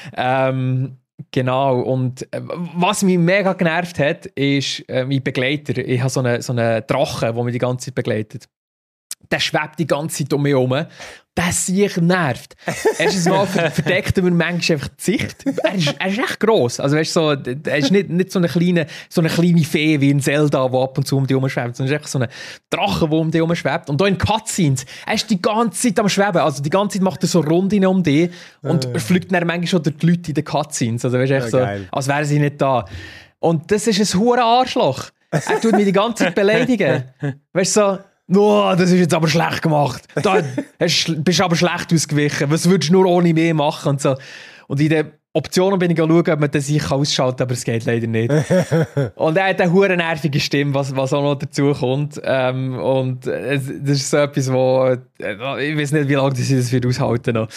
Speaker 1: Genau, und was mich mega genervt hat, ist mein Begleiter. Ich habe so einen Drachen, der mich die ganze Zeit begleitet. Der schwebt die ganze Zeit um mich herum. Das sich nervt. Erstens mal verdeckt er mir manchmal einfach die Sicht. Er ist echt gross. Also weißt, so, er ist nicht so eine kleine Fee wie in Zelda, die ab und zu um dich herumschwebt, sondern er ist echt so ein Drache, der um dich herumschwebt. Und da in Cutscenes, er ist die ganze Zeit am Schweben. Also die ganze Zeit macht er so Runden um dich und fliegt dann manchmal schon durch die Leute in den Cutscenes. Also weißt, echt so, als wären sie nicht da. Und das ist ein hure Arschloch. Er tut mich die ganze Zeit beleidigen. Weißt du, so, oh, das ist jetzt aber schlecht gemacht. Da bist aber schlecht ausgewichen. Was würdest du nur ohne mehr machen? Und, so. Und in den Optionen bin ich schauen, ob man das sich ausschalten kann, aber es geht leider nicht. Und er hat eine hure nervige Stimme, was auch noch dazu kommt. Und das ist so etwas, wo ich weiß nicht, wie lange sie das wird aushalten noch.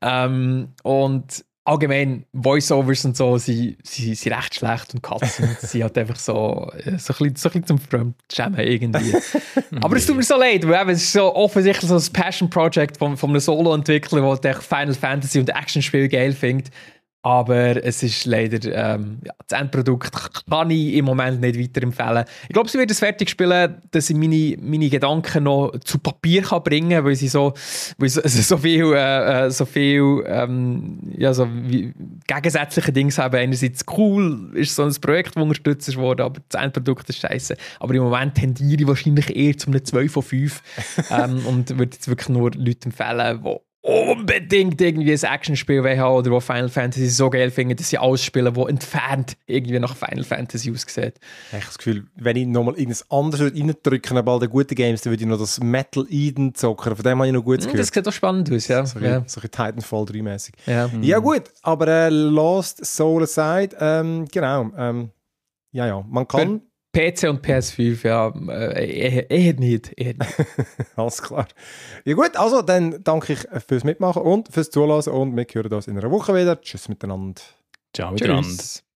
Speaker 1: Und allgemein, Voiceovers und so sind recht schlecht und Katzen sie hat einfach so ein bisschen zum Fremdschämen irgendwie. Aber es tut mir so leid, weil es ist so offensichtlich so ein Passion-Project von einem Solo-Entwickler, der Final Fantasy und Actionspiel geil findet. Aber es ist leider, das Endprodukt kann ich im Moment nicht weiterempfehlen. Ich glaube, sie wird es fertig spielen, dass ich meine Gedanken noch zu Papier kann bringen kann, weil sie so viel gegensätzliche Dinge haben. Einerseits cool, ist so ein Projekt, das unterstützt wurde, aber das Endprodukt ist scheiße. Aber im Moment tendiere ich wahrscheinlich eher zu einem 2 von 5 und würde jetzt wirklich nur Leute empfehlen, die unbedingt irgendwie ein Actionspiel haben oder wo Final Fantasy so geil finden, dass sie ausspielen, wo entfernt irgendwie nach Final Fantasy aussieht.
Speaker 3: Ich habe das Gefühl, wenn ich nochmal irgendwas anderes reindrücken würde, bei all den guten Games, dann würde ich noch das Metal Eden zocken. Von dem habe ich noch gut gehört.
Speaker 1: Das sieht doch spannend aus, ja.
Speaker 3: So ein Titanfall 3-mäßig.
Speaker 1: Ja.
Speaker 3: Ja gut, aber Lost Soul aside, genau. Ja, man kann...
Speaker 1: PC und PS5, ja, eher nicht.
Speaker 3: Alles klar. Ja gut, also dann danke ich fürs Mitmachen und fürs Zuhören und wir hören uns in einer Woche wieder. Tschüss miteinander.
Speaker 4: Ciao miteinander.